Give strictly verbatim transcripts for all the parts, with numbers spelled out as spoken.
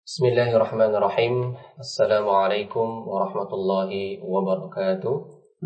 Bismillahirrahmanirrahim. Assalamualaikum warahmatullahi wabarakatuh.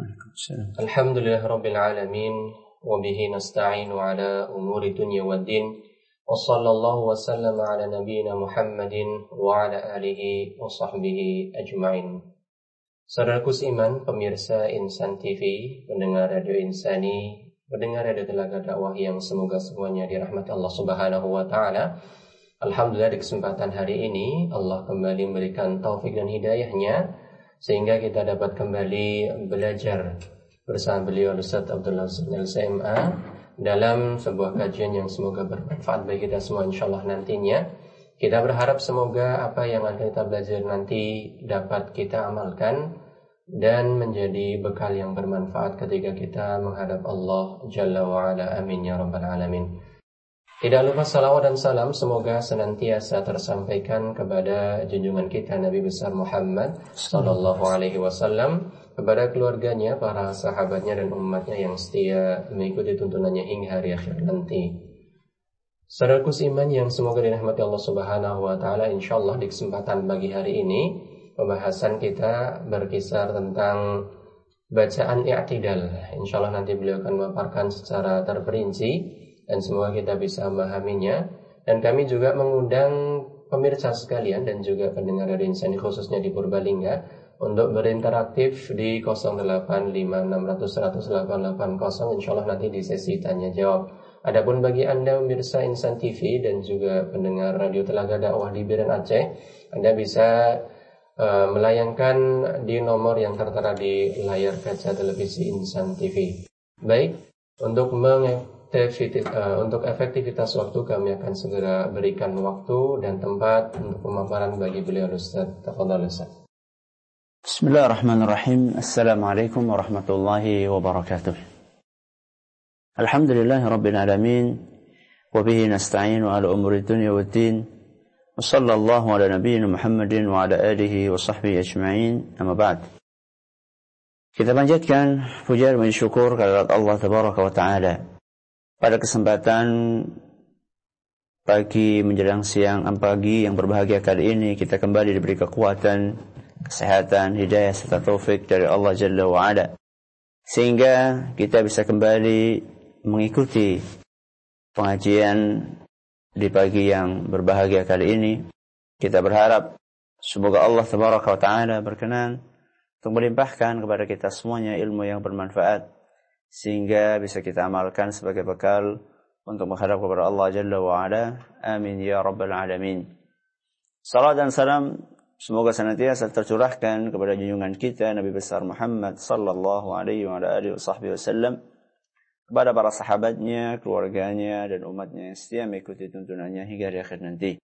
Alhamdulillahirabbil alamin wa bihi nasta'inu ala umuri dunya waddin. Wa sallallahu wa sallama ala nabiyyina Muhammadin wa ala alihi wa sahbihi ajma'in. Saudaraku seiman, pemirsa Insan T V, pendengar Radio Insani, pendengar Radio Telaga Dakwah yang semoga semuanya dirahmati Allah Subhanahu wa taala. Alhamdulillah di kesempatan hari ini Allah kembali memberikan taufik dan hidayahnya sehingga kita dapat kembali belajar bersama beliau Ustaz Abdullah L C M A dalam sebuah kajian yang semoga bermanfaat bagi kita semua insyaallah nantinya. Kita berharap semoga apa yang akan kita belajar nanti dapat kita amalkan dan menjadi bekal yang bermanfaat ketika kita menghadap Allah Jalla wa Ala. Amin ya rabbal alamin. Tidak lupa salawat dan salam semoga senantiasa tersampaikan kepada junjungan kita Nabi besar Muhammad sallallahu alaihi wasallam, kepada keluarganya, para sahabatnya dan umatnya yang setia mengikuti tuntunannya hingga hari akhir nanti. Saudaraku seiman yang semoga dirahmati Allah Subhanahu wa taala, insyaallah di kesempatan pagi hari ini pembahasan kita berkisar tentang bacaan i'tidal. Insyaallah nanti beliau akan memaparkan secara terperinci dan semoga kita bisa memahaminya. Dan kami juga mengundang pemirsa sekalian dan juga pendengar Radio Insani khususnya di Purbalingga untuk berinteraktif di nol delapan lima enam nol nol satu nol delapan delapan nol. Insyaallah nanti di sesi tanya jawab. Adapun bagi Anda pemirsa Insan T V dan juga pendengar Radio Telaga Dakwah di Biren Aceh, Anda bisa uh, melayangkan di nomor yang tertera di layar kaca televisi Insan T V. Baik, untuk meng Uh, untuk efektivitas waktu kami akan segera berikan waktu dan tempat untuk pemaparan bagi beliau Ustaz. Tafadhal Ustaz. Bismillahirrahmanirrahim. Assalamualaikum warahmatullahi wabarakatuh. Alhamdulillahirabbil alamin wa bihi nasta'inu ala umuri dunya waddin. Wa sallallahu ala nabiyyina Muhammadin wa ala alihi wa sahbihi ajma'in. Amma ba'd. Kita panjatkan puja dan syukur kepada Allah tabaraka wa taala. Pada kesempatan pagi menjelang siang pagi yang berbahagia kali ini, kita kembali diberi kekuatan, kesehatan, hidayah serta taufik dari Allah Jalla wa Ala, sehingga kita bisa kembali mengikuti pengajian di pagi yang berbahagia kali ini. Kita berharap semoga Allah Tabaraka wa Ta'ala berkenan untuk melimpahkan kepada kita semuanya ilmu yang bermanfaat, sehingga bisa kita amalkan sebagai bekal untuk menghadap kepada Allah Jalla wa Ala. Amin ya rabbal alamin. Salam dan salam semoga senantiasa tercurahkan kepada junjungan kita Nabi besar Muhammad sallallahu alaihi wa alihi wasallam, kepada para sahabatnya, keluarganya dan umatnya yang setia mengikuti tuntunannya hingga di akhir nanti.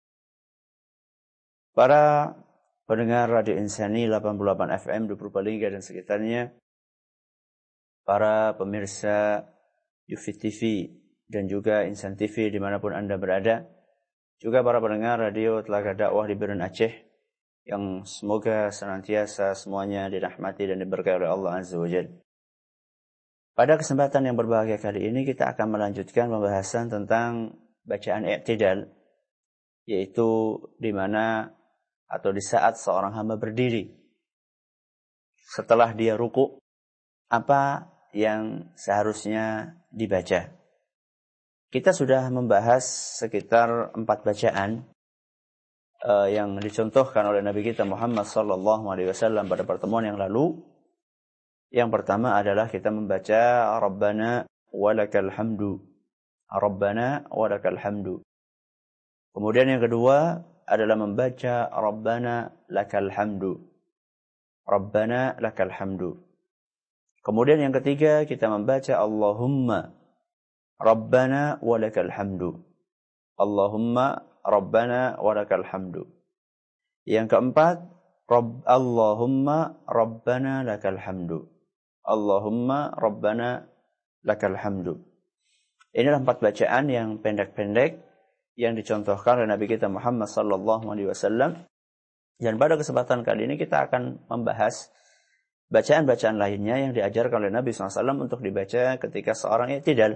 Para pendengar Radio Insani delapan puluh delapan F M di Purbalingga dan sekitarnya, para pemirsa U F I T V dan juga Insan T V dimanapun Anda berada, juga para pendengar Radio Telaga Dakwah di Biren Aceh, yang semoga senantiasa semuanya dirahmati dan diberkahi oleh Allah Azza wa Jalla. Pada kesempatan yang berbahagia kali ini kita akan melanjutkan pembahasan tentang bacaan i'tidal, yaitu di mana atau di saat seorang hamba berdiri setelah dia ruku, apa yang seharusnya dibaca. Kita sudah membahas sekitar empat bacaan uh, yang dicontohkan oleh Nabi kita Muhammad sallallahu alaihi wasallam pada pertemuan yang lalu. Yang pertama adalah kita membaca Rabbana walakal hamdu. Rabbana walakal hamdu. Kemudian yang kedua adalah membaca Rabbana lakal hamdu. Rabbana lakal hamdu. Kemudian yang ketiga kita membaca Allahumma Rabbana walakal hamdu. Allahumma Rabbana walakal hamdu. Yang keempat, Rabb Allahumma Rabbana lakal hamdu. Allahumma Rabbana lakal hamdu. Inilah empat bacaan yang pendek-pendek yang dicontohkan oleh Nabi kita Muhammad sallallahu alaihi wasallam. Dan pada kesempatan kali ini kita akan membahas bacaan-bacaan lainnya yang diajarkan oleh Nabi shallallahu alaihi wasallam untuk dibaca ketika seorang i'tidal.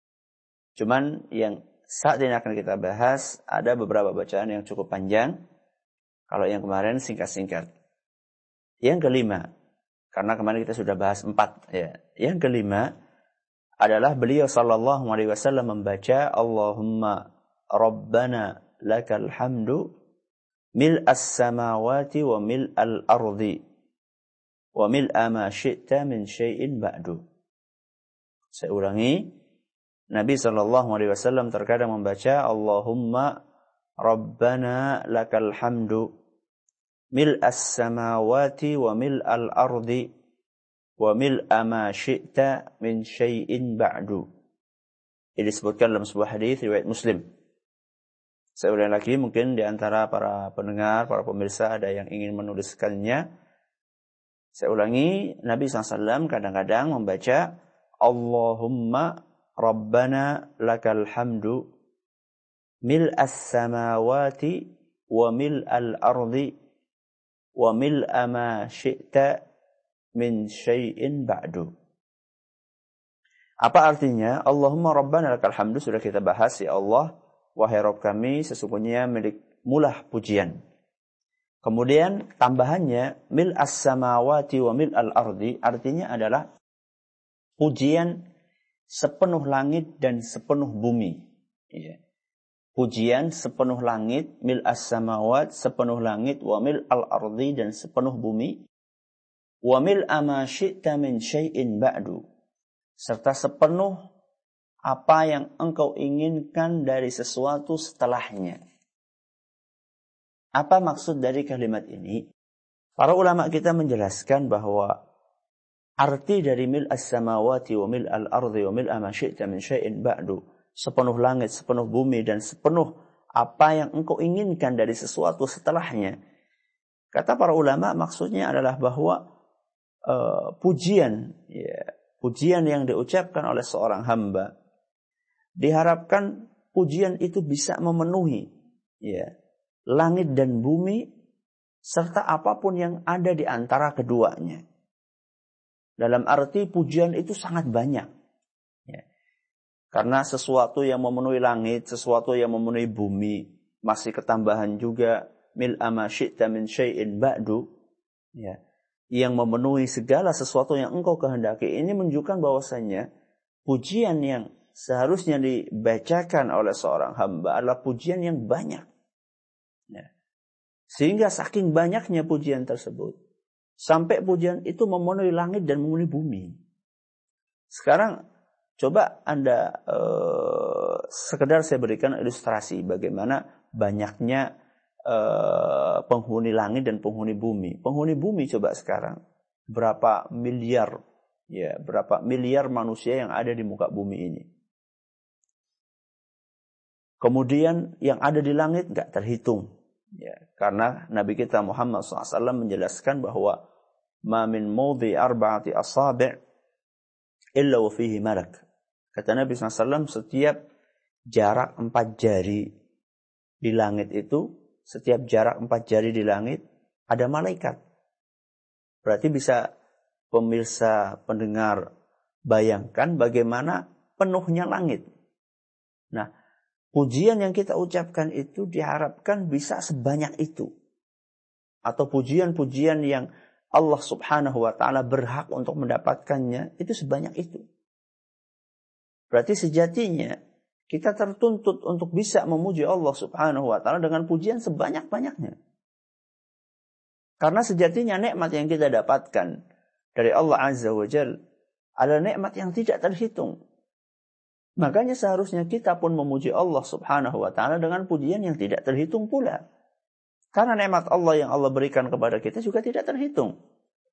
Cuman yang saat ini akan kita bahas ada beberapa bacaan yang cukup panjang Kalau yang kemarin singkat-singkat. Yang kelima, karena kemarin kita sudah bahas empat. Ya. Yang kelima adalah beliau sallallahu alaihi wasallam membaca Allahumma Rabbana lakal hamdu mil'as samawati wa mil'al ardi wa mil'a ma syi'ta min syai'in ba'du. Saya ulangi, Nabi sallallahu alaihi wasallam terkadang membaca Allahumma Rabbana lakal hamdu mil'as samawati wa mil'al ardi wa mil'a ma syi'ta min syai'in ba'du. Ini disebutkan dalam sebuah hadis riwayat Muslim. Saya ulangi lagi, mungkin di antara para pendengar, para pemirsa ada yang ingin menuliskannya. Saya ulangi, Nabi sallallahu alaihi wasallam kadang-kadang membaca Allahumma Rabbana lakal hamdu mil'as samawati wa mil'al ardi wa mil'a ma syi'ta min syai'in ba'du. Apa artinya? Allahumma Rabbana lakal hamdu sudah kita bahas, ya Allah, wahai Rabb kami, sesungguhnya milikmu lah pujian. Kemudian tambahannya mil'as samawati wa mil'al ardi artinya adalah pujian sepenuh langit dan sepenuh bumi. Ya. Pujian sepenuh langit, mil'as samawat, sepenuh langit, wa mil'al ardi, dan sepenuh bumi, wa mil'a ma syi'ta min syai'in ba'du, serta sepenuh apa yang engkau inginkan dari sesuatu setelahnya. Apa maksud dari kalimat ini? Para ulama kita menjelaskan bahwa arti dari mil'as samawati wa mil'al ardi wa mil'a ma syi'ta min syai'in ba'du, sepenuh langit, sepenuh bumi, dan sepenuh apa yang engkau inginkan dari sesuatu setelahnya. Kata para ulama, maksudnya adalah bahwa uh, pujian, ya, pujian yang diucapkan oleh seorang hamba, diharapkan pujian itu bisa memenuhi ya, langit dan bumi, serta apapun yang ada di antara keduanya. Dalam arti pujian itu sangat banyak. Ya. Karena sesuatu yang memenuhi langit, sesuatu yang memenuhi bumi, masih ketambahan juga mil'a ma syi'ta min syai'in ba'du, ya, yang memenuhi segala sesuatu yang engkau kehendaki. Ini menunjukkan bahwasanya pujian yang seharusnya dibacakan oleh seorang hamba adalah pujian yang banyak. Ya. Sehingga saking banyaknya pujian tersebut, sampai pujian itu memenuhi langit dan memenuhi bumi. Sekarang coba Anda eh, sekedar saya berikan ilustrasi bagaimana banyaknya eh, penghuni langit dan penghuni bumi. Penghuni bumi coba sekarang berapa miliar, ya berapa miliar manusia yang ada di muka bumi ini. Kemudian yang ada di langit nggak terhitung, ya karena Nabi kita Muhammad shallallahu alaihi wasallam menjelaskan bahwa ma min mawdi arba'ati asabi' illa wa fihi malak. Kata Nabi shallallahu alaihi wasallam, setiap jarak empat jari di langit itu, setiap jarak empat jari di langit, ada malaikat. Berarti bisa pemirsa, pendengar, bayangkan bagaimana penuhnya langit. Nah, pujian yang kita ucapkan itu diharapkan bisa sebanyak itu. Atau pujian-pujian yang Allah subhanahu wa ta'ala berhak untuk mendapatkannya, itu sebanyak itu. Berarti sejatinya kita tertuntut untuk bisa memuji Allah subhanahu wa ta'ala dengan pujian sebanyak-banyaknya. Karena sejatinya nikmat yang kita dapatkan dari Allah azza wa jalla adalah nikmat yang tidak terhitung. Makanya seharusnya kita pun memuji Allah subhanahu wa ta'ala dengan pujian yang tidak terhitung pula. Karena nikmat Allah yang Allah berikan kepada kita juga tidak terhitung.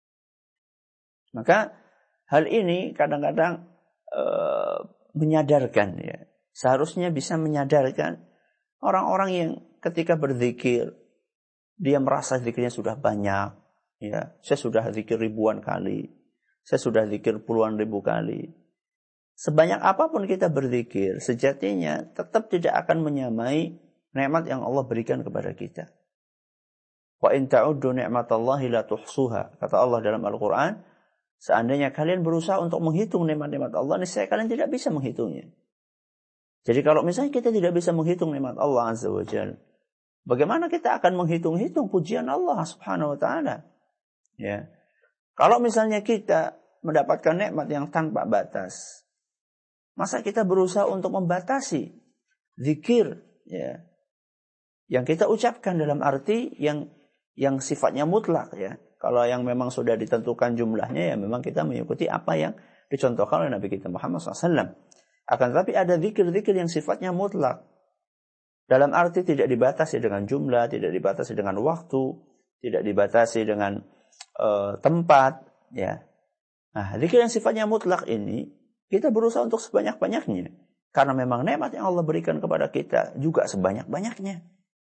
Maka hal ini kadang-kadang uh, menyadarkan, ya, seharusnya bisa menyadarkan orang-orang yang ketika berzikir dia merasa zikirnya sudah banyak, ya, saya sudah zikir ribuan kali, saya sudah zikir puluhan ribu kali. Sebanyak apapun kita berzikir, sejatinya tetap tidak akan menyamai nikmat yang Allah berikan kepada kita. Wa in ta'uddu ni'matallahi la tuhsuha, kata Allah dalam Al-Qur'an. Seandainya kalian berusaha untuk menghitung nikmat-nikmat Allah, niscaya kalian tidak bisa menghitungnya. Jadi kalau misalnya kita tidak bisa menghitung nikmat Allah azza wa jalla, Bagaimana kita akan menghitung-hitung pujian Allah Subhanahu wa taala? Ya. Kalau misalnya kita mendapatkan nikmat yang tanpa batas, masa kita berusaha untuk membatasi zikir, ya, yang kita ucapkan dalam arti yang yang sifatnya mutlak, ya. Kalau yang memang sudah ditentukan jumlahnya, ya memang kita mengikuti apa yang dicontohkan oleh Nabi kita Muhammad shallallahu alaihi wasallam. Akan tetapi ada zikir-zikir yang sifatnya mutlak, dalam arti tidak dibatasi dengan jumlah, tidak dibatasi dengan waktu, tidak dibatasi dengan uh, tempat, ya. Nah, zikir yang sifatnya mutlak ini kita berusaha untuk sebanyak-banyaknya, karena memang nikmat yang Allah berikan kepada kita juga sebanyak-banyaknya.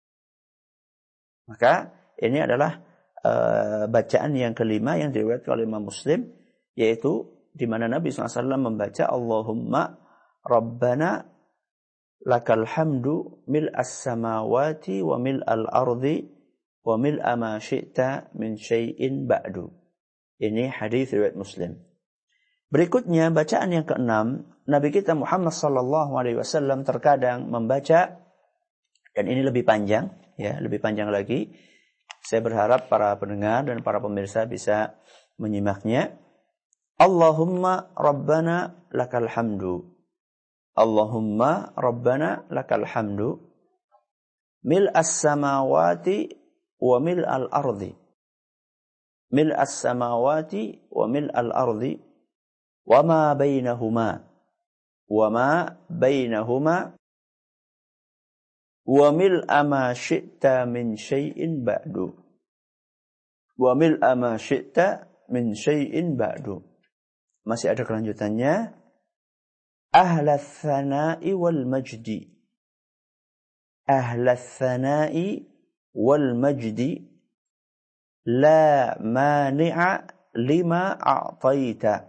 Maka ini adalah uh, bacaan yang kelima yang diriwayatkan oleh Imam Muslim, yaitu di mana Nabi shallallahu alaihi wasallam membaca Allahumma Rabbana lakal hamdu mil'as samawati wa mil'al ardi wa mil'a ma syi'ta min syai'in ba'du. Ini hadis riwayat Muslim. Berikutnya bacaan yang keenam, Nabi kita Muhammad sallallahu alaihi wasallam terkadang membaca, dan ini lebih panjang, ya, lebih panjang lagi. Saya berharap para pendengar dan para pemirsa bisa menyimaknya. Allahumma Rabbana lakal hamdu. Allahumma Rabbana lakal hamdu mil'as samawati wa mil'al ardi. Mil'as samawati wa mil'al ardi wa ma bainahuma wa ma bainahuma wa mil'a ma syi'ta min syai'in ba'du. Wa mil'a ma syi'ta min syai'in ba'du. Masih ada kelanjutannya. Ahlas thana'i wal majdi. Ahlas thana'i wal majdi. La mani'a lima a'taita.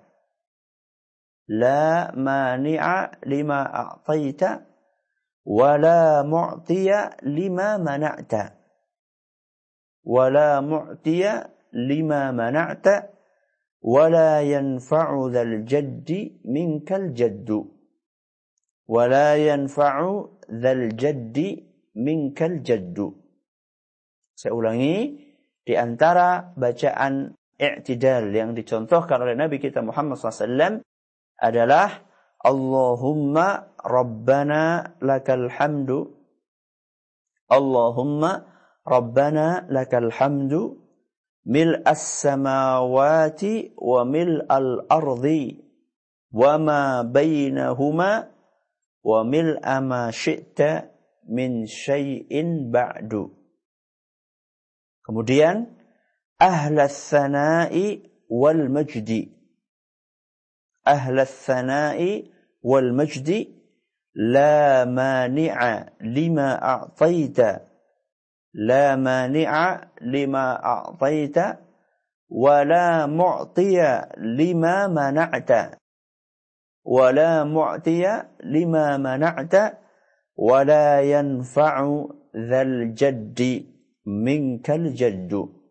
La mani'a lima a'taita. Wa la mu'tiya lima mana'ta. Wa la mu'tiya lima mana'ta. Wa la yanfa'u dhal jaddi minkal jaddu. Wala yanfa'u dzal jaddi minkal jaddu. Saya ulangi, di antara bacaan i'tidal yang dicontohkan oleh Nabi kita Muhammad shallallahu alaihi wasallam adalah Allahumma Rabbana lakal hamdu. Allahumma Rabbana lakal hamdu mil'as samawati wa mil'al ardi wa ma bainahuma wa mil'a ma syi'ta min syai'in ba'du. Kemudian ahlas thana'i wal majdi. Ahlas thana'i wal majdi la mani'a lima a'taita. La mani'a lima a'taita wa la mu'tiya lima mana'ta. ولا معطي لما منعت ولا ينفع ذا الجد منك الجد.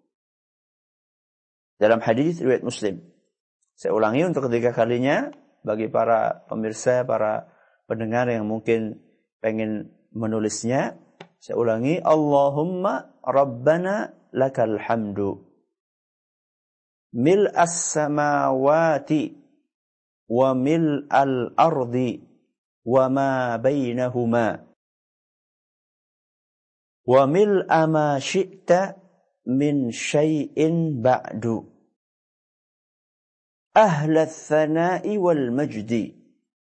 Dalam hadis riwayat Muslim. Saya ulangi untuk ketiga kalinya bagi para pemirsa, para pendengar yang mungkin pengen menulisnya. Saya ulangi, Allahumma Rabbana lakal hamdu mil'as samawati wa mil'al ardi wa ma bainahuma wa mil'a ma syi'ta min syai'in ba'du. Ahlas thana'i wal majdi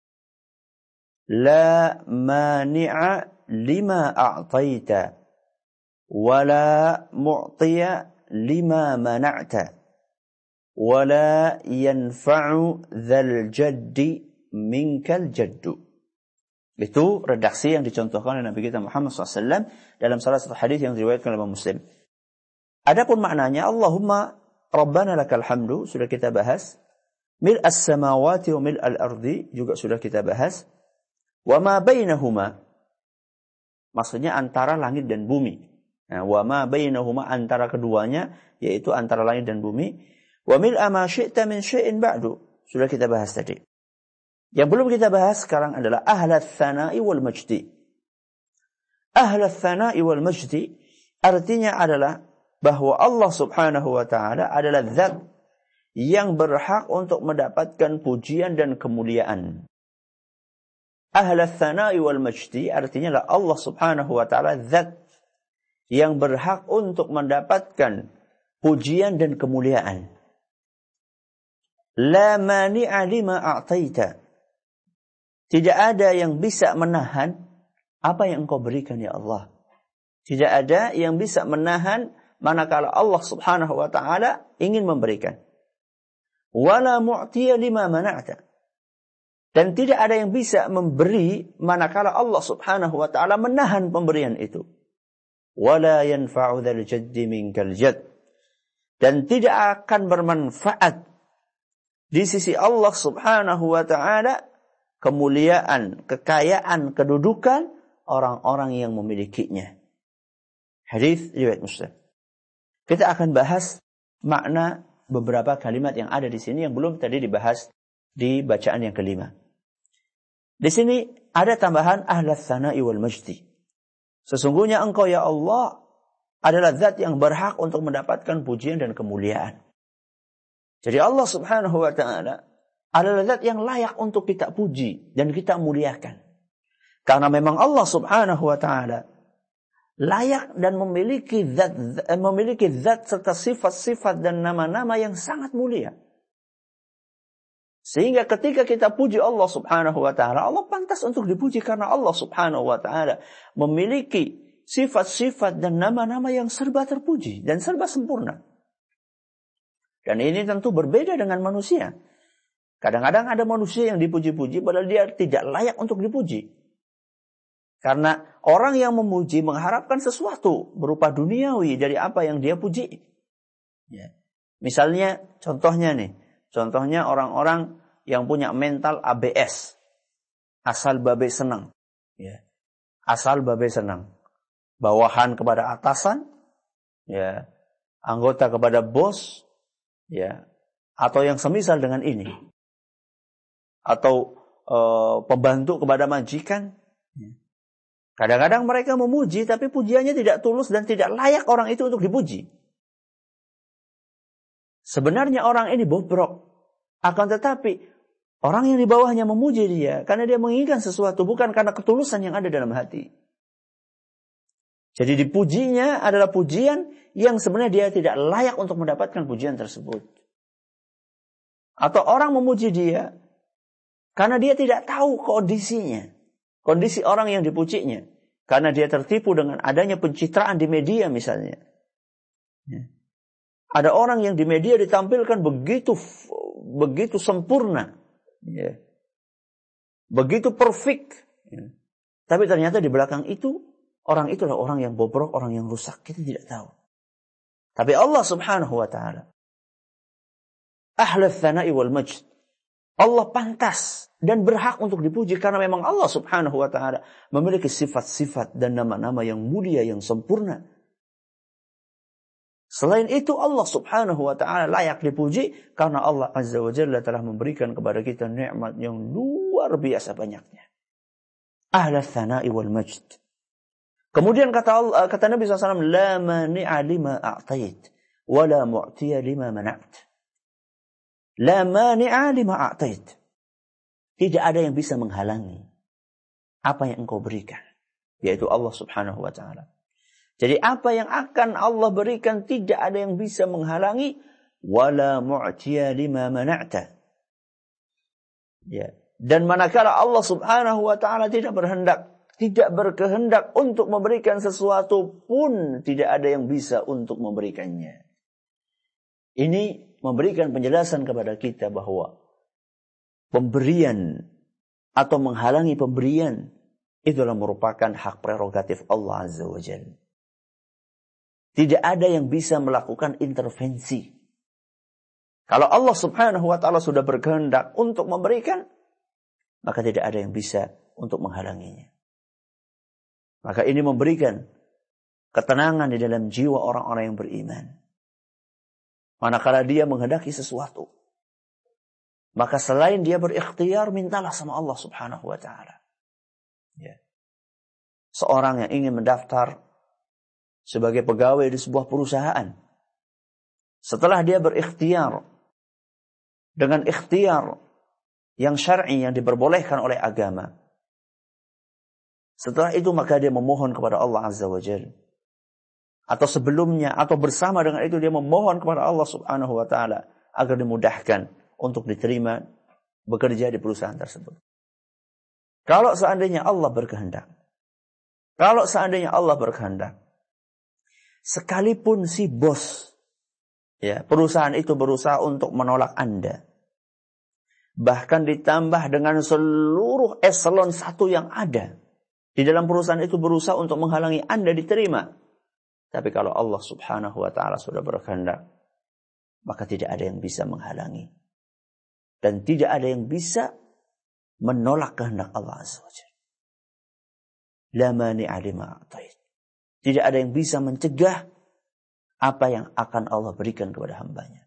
la mani'a lima a'taita wa la mu'tiya lima mana'ta wala yanfa'u dzal jaddi minkal jaddu. Itu redaksi yang dicontohkan oleh Nabi kita Muhammad shallallahu alaihi wasallam dalam salah satu hadis yang diriwayatkan oleh Muslim. Adapun maknanya Allahumma Rabbana lakal hamdu sudah kita bahas. Mil'as samawati wa mil'al ardi juga sudah kita bahas. Wa ma bainahuma maksudnya antara langit dan bumi. Nah, wa ma bainahuma antara keduanya yaitu antara langit dan bumi. Wa mil'a ma syi'ta min syai'in ba'du. Sudah kita bahas tadi. Yang belum kita bahas sekarang adalah ahlas tsana'i wal majdi. Ahlas tsana'i wal majdi artinya adalah bahwa Allah Subhanahu wa taala adalah zat yang berhak untuk mendapatkan pujian dan kemuliaan. Ahlul tsana'i wal majdi artinya adalah Allah Subhanahu wa taala zat yang berhak untuk mendapatkan pujian dan kemuliaan. La mani'a lima a'taita. Tidak ada yang bisa menahan apa yang engkau berikan ya Allah. Tidak ada yang bisa menahan manakala Allah Subhanahu wa taala ingin memberikan. Wala mu'tiya lima mana'ta. Dan tidak ada yang bisa memberi manakala Allah Subhanahu wa taala menahan pemberian itu. Wala yanfa'u dzal jaddi minkal jadd. Dan tidak akan bermanfaat di sisi Allah Subhanahu wa taala kemuliaan, kekayaan, kedudukan orang-orang yang memilikinya. Hadis riwayat Muslim. Kita akan bahas makna beberapa kalimat yang ada di sini yang belum tadi dibahas di bacaan yang kelima. Di sini ada tambahan ahlus tsana'i wal majdi. Sesungguhnya engkau ya Allah adalah zat yang berhak untuk mendapatkan pujian dan kemuliaan. Jadi Allah Subhanahu wa taala adalah zat yang layak untuk kita puji dan kita muliakan. Karena memang Allah Subhanahu wa taala layak dan memiliki zat memiliki zat serta sifat-sifat dan nama-nama yang sangat mulia. Sehingga ketika kita puji Allah Subhanahu wa taala, Allah pantas untuk dipuji karena Allah Subhanahu wa taala memiliki sifat-sifat dan nama-nama yang serba terpuji dan serba sempurna. Dan ini tentu berbeda dengan manusia. Kadang-kadang ada manusia yang dipuji-puji padahal dia tidak layak untuk dipuji. Karena orang yang memuji mengharapkan sesuatu berupa duniawi dari apa yang dia puji. Ya. Misalnya, contohnya nih. Contohnya orang-orang yang punya mental A B S. Asal babe senang. Ya. Asal babe senang. Bawahan kepada atasan. Ya. Anggota kepada bos. Ya, atau yang semisal dengan ini, atau e, pembantu kepada majikan. Kadang-kadang mereka memuji, tapi pujiannya tidak tulus dan tidak layak orang itu untuk dipuji. Sebenarnya orang ini bobrok, akan tetapi orang yang di bawahnya memuji dia karena dia menginginkan sesuatu, bukan karena ketulusan yang ada dalam hati. Jadi dipujinya adalah pujian yang sebenarnya dia tidak layak untuk mendapatkan pujian tersebut. Atau orang memuji dia karena dia tidak tahu kondisinya. Kondisi orang yang dipujinya. Karena dia tertipu dengan adanya pencitraan di media misalnya. Ya. Ada orang yang di media ditampilkan begitu begitu sempurna. Ya. Begitu perfect. Ya. Tapi ternyata di belakang itu orang itu adalah orang yang bobrok, orang yang rusak. Kita tidak tahu. Tapi Allah Subhanahu wa taala ahlul tsana'i wal majd. Allah pantas dan berhak untuk dipuji karena memang Allah Subhanahu wa taala memiliki sifat-sifat dan nama-nama yang mulia, yang sempurna. Selain itu Allah Subhanahu wa taala layak dipuji karena Allah Azza wa Jalla telah memberikan kepada kita nikmat yang luar biasa banyaknya. Ahlul tsana'i wal majd. Kemudian kata Allah, kata Nabi shallallahu alaihi wasallam, la mani'a lima a'tait, wa la mu'tiya lima mana'at. La mani'a lima a'tait. Tidak ada yang bisa menghalangi apa yang engkau berikan, yaitu Allah Subhanahu wa taala. Jadi apa yang akan Allah berikan tidak ada yang bisa menghalangi, wa la mu'tiya lima mana'ta. Ya, dan manakala Allah Subhanahu wa taala tidak berhendak tidak berkehendak untuk memberikan sesuatu pun tidak ada yang bisa untuk memberikannya. Ini memberikan penjelasan kepada kita bahwa pemberian atau menghalangi pemberian itulah merupakan hak prerogatif Allah Azza wa Jalla. Tidak ada yang bisa melakukan intervensi. Kalau Allah Subhanahu wa taala sudah berkehendak untuk memberikan, maka tidak ada yang bisa untuk menghalanginya. Maka ini memberikan ketenangan di dalam jiwa orang-orang yang beriman. Manakala dia menghendaki sesuatu, maka selain dia berikhtiar, mintalah sama Allah Subhanahu wa taala. Ya. Seorang yang ingin mendaftar sebagai pegawai di sebuah perusahaan. Setelah dia berikhtiar dengan ikhtiar yang syar'i yang diperbolehkan oleh agama. Setelah itu maka dia memohon kepada Allah Azza wa Jalla. Atau sebelumnya atau bersama dengan itu dia memohon kepada Allah Subhanahu wa taala agar dimudahkan untuk diterima bekerja di perusahaan tersebut. Kalau seandainya Allah berkehendak, kalau seandainya Allah berkehendak, sekalipun si bos, ya, perusahaan itu berusaha untuk menolak Anda, bahkan ditambah dengan seluruh eselon satu yang ada di dalam perusahaan itu berusaha untuk menghalangi Anda diterima. Tapi kalau Allah Subhanahu wa taala sudah berkehendak, maka tidak ada yang bisa menghalangi. Dan tidak ada yang bisa menolak kehendak Allah Azza wa Jalla. La mani'a lima a'tait. Tidak ada yang bisa mencegah apa yang akan Allah berikan kepada hambanya.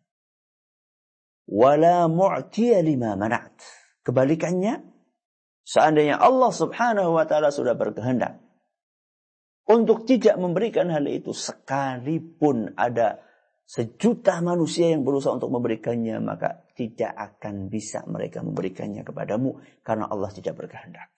Wala mu'tiya lima mana'at. Kebalikannya, seandainya Allah Subhanahu wa taala sudah berkehendak untuk tidak memberikan hal itu, sekalipun ada sejuta manusia yang berusaha untuk memberikannya, maka tidak akan bisa mereka memberikannya kepadamu karena Allah tidak berkehendak.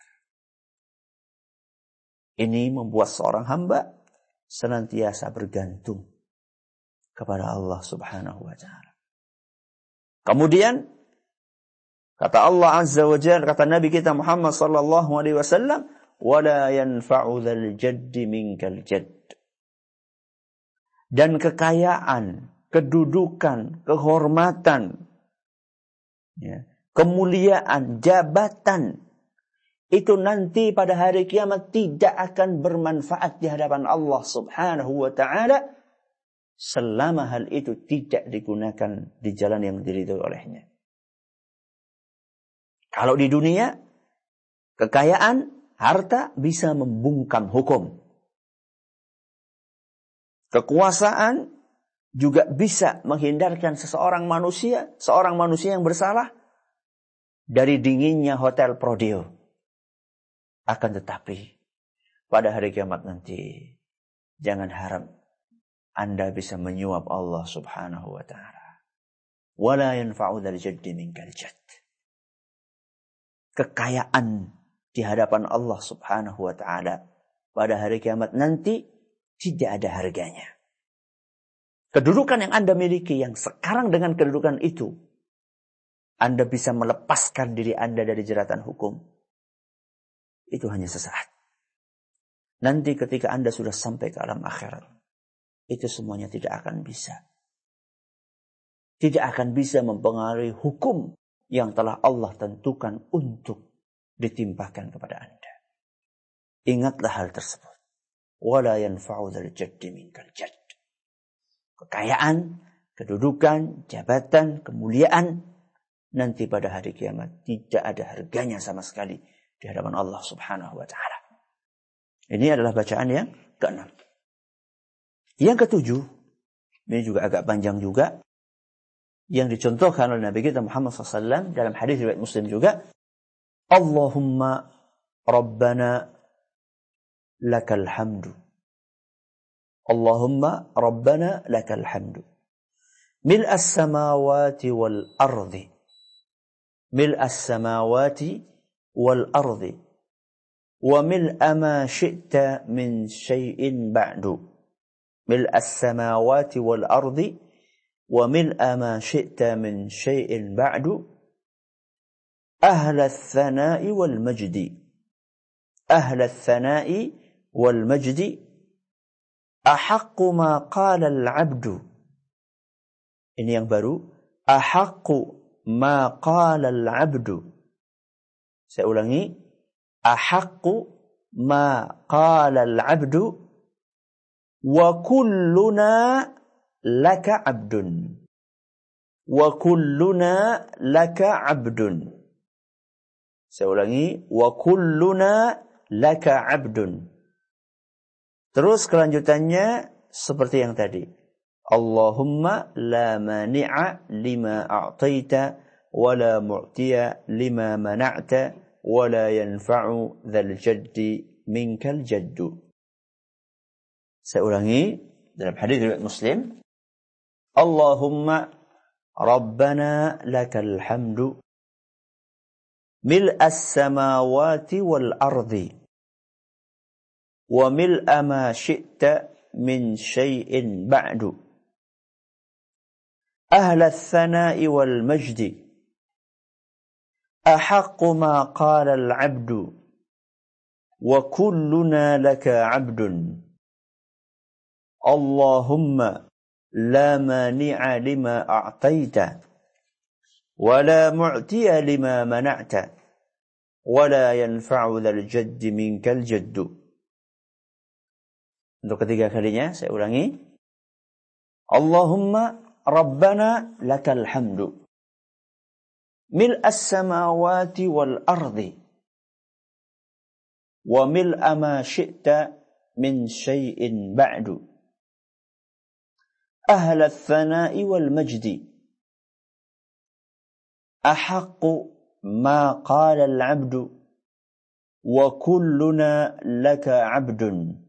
Ini membuat seorang hamba senantiasa bergantung kepada Allah Subhanahu wa taala. Kemudian kata Allah Azza wa Jalla, kata Nabi kita Muhammad sallallahu alaihi wasallam, wala yanfa'u dzal jaddi minkal jadd. Dan kekayaan, kedudukan, kehormatan, ya, kemuliaan, jabatan, itu nanti pada hari kiamat tidak akan bermanfaat di hadapan Allah Subhanahu wa ta'ala selama hal itu tidak digunakan di jalan yang diridhoi olehnya. Kalau di dunia, kekayaan, harta bisa membungkam hukum. Kekuasaan juga bisa menghindarkan seseorang manusia, seorang manusia yang bersalah dari dinginnya hotel Prodeo. Akan tetapi pada hari kiamat nanti, jangan harap Anda bisa menyuap Allah Subhanahu wa taala. Wala yanfa'u dzal jaddi minkal jadd. Kekayaan di hadapan Allah Subhanahu wa taala pada hari kiamat nanti tidak ada harganya. Kedudukan yang Anda miliki, yang sekarang dengan kedudukan itu Anda bisa melepaskan diri Anda dari jeratan hukum, itu hanya sesaat. Nanti ketika Anda sudah sampai ke alam akhirat, itu semuanya tidak akan bisa. Tidak akan bisa mempengaruhi hukum yang telah Allah tentukan untuk ditimpakan kepada Anda. Ingatlah hal tersebut. Wala yanfa'u dzal jaddi minkal jadd. Kekayaan, kedudukan, jabatan, kemuliaan, nanti pada hari kiamat tidak ada harganya sama sekali di hadapan Allah Subhanahu wa taala. Ini adalah bacaan yang keenam. Yang ketujuh, ini juga agak panjang juga, yang dicontohkan oleh Nabi kita Muhammad sallallahu alaihi wasallam dalam hadis riwayat Muslim juga. Allahumma Rabbana lakal hamdu. Allahumma Rabbana lakal hamdu. Mil'as samawati wal ardi. Mil'as samawati wal ardi. Wa mil'a ma syi'ta min syai'in ba'du. Mil'as samawati wal ardi. Wa mil'a ma syi'ta min syai'in ba'du. Ahla ats-tsana'i wal majdi. Ahla ats-tsana'i wal majdi. Ahaqqu ma qala al-'abdu. Ini yang baru. Ahaqqu ma qala al-'abdu. Saya ulangi. Ahaqqu ma qala al-'abdu wa kulluna laka 'abdun. Wa kulluna laka 'abdun. Saya ulangi. Wa kulluna laka 'abdun. Terus kelanjutannya seperti yang tadi. Allahumma la mani'a lima a'taita wa la mu'tiya lima mana'ta wa la yanfa'u dzal jaddi minkal jaddu. Saya ulangi dalam hadis riwayat Muslim. Allahumma Rabbana lakal hamdu mil'as samawati wal ardi wa mil'a ma syi'ta min syai'in ba'du ahla ats-tsana'i wal majdi ahaqqu ma qala al-'abdu wa kulluna laka 'abdun Allahumma la mani'a lima a'taita wa la mu'tiya lima mana'ta wa la yanfa'u dzal jaddi minkal jaddu. Untuk ketiga kalinya saya ulangi. Allahumma Rabbana lakal hamdu mil'as samawati wal ardi wa mil'a ma syi'ta min syai'in ba'du ahla ats-tsana'i wal majdi ahaqqu ma qala al-'abdu wa kulluna laka 'abdun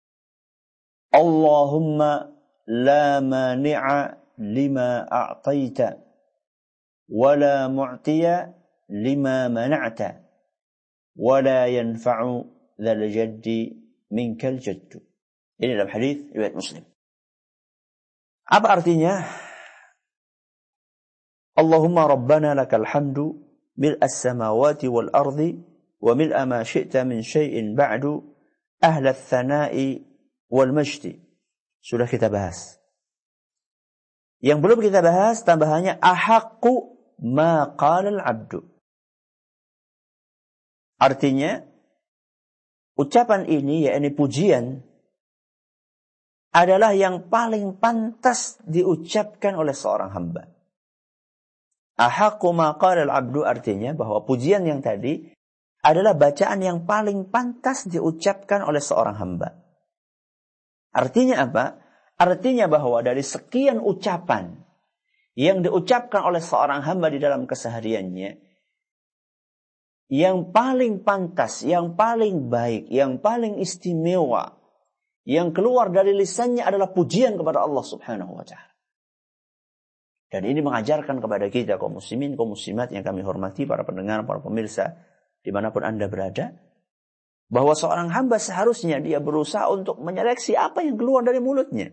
Allahumma la mani'a lima a'taita wa la mu'tiya lima mana'ta wa la yanfa'u dzal jaddi minkal jaddu. Ini dalam hadis riwayat Muslim. Apa artinya? Allahumma Rabbana lakal hamdu mil'as samawati wal ardi wa mil'a ma syi'ta min syai'in ba'du ahla ats-tsana'i wal majdi. Sudah kita bahas. Yang belum kita bahas tambahannya ahaqqu ma qala al-'abdu. Artinya ucapan ini yakni pujian adalah yang paling pantas diucapkan oleh seorang hamba. Ahaqqu ma qala al-'abdu artinya bahwa pujian yang tadi adalah bacaan yang paling pantas diucapkan oleh seorang hamba. Artinya apa? Artinya bahwa dari sekian ucapan yang diucapkan oleh seorang hamba di dalam kesehariannya, yang paling pantas, yang paling baik, yang paling istimewa, yang keluar dari lisannya adalah pujian kepada Allah Subhanahu wa ta'ala. Dan ini mengajarkan kepada kita kaum muslimin, kaum muslimat yang kami hormati, para pendengar, para pemirsa, dimanapun Anda berada, bahwa seorang hamba seharusnya dia berusaha untuk menyeleksi apa yang keluar dari mulutnya.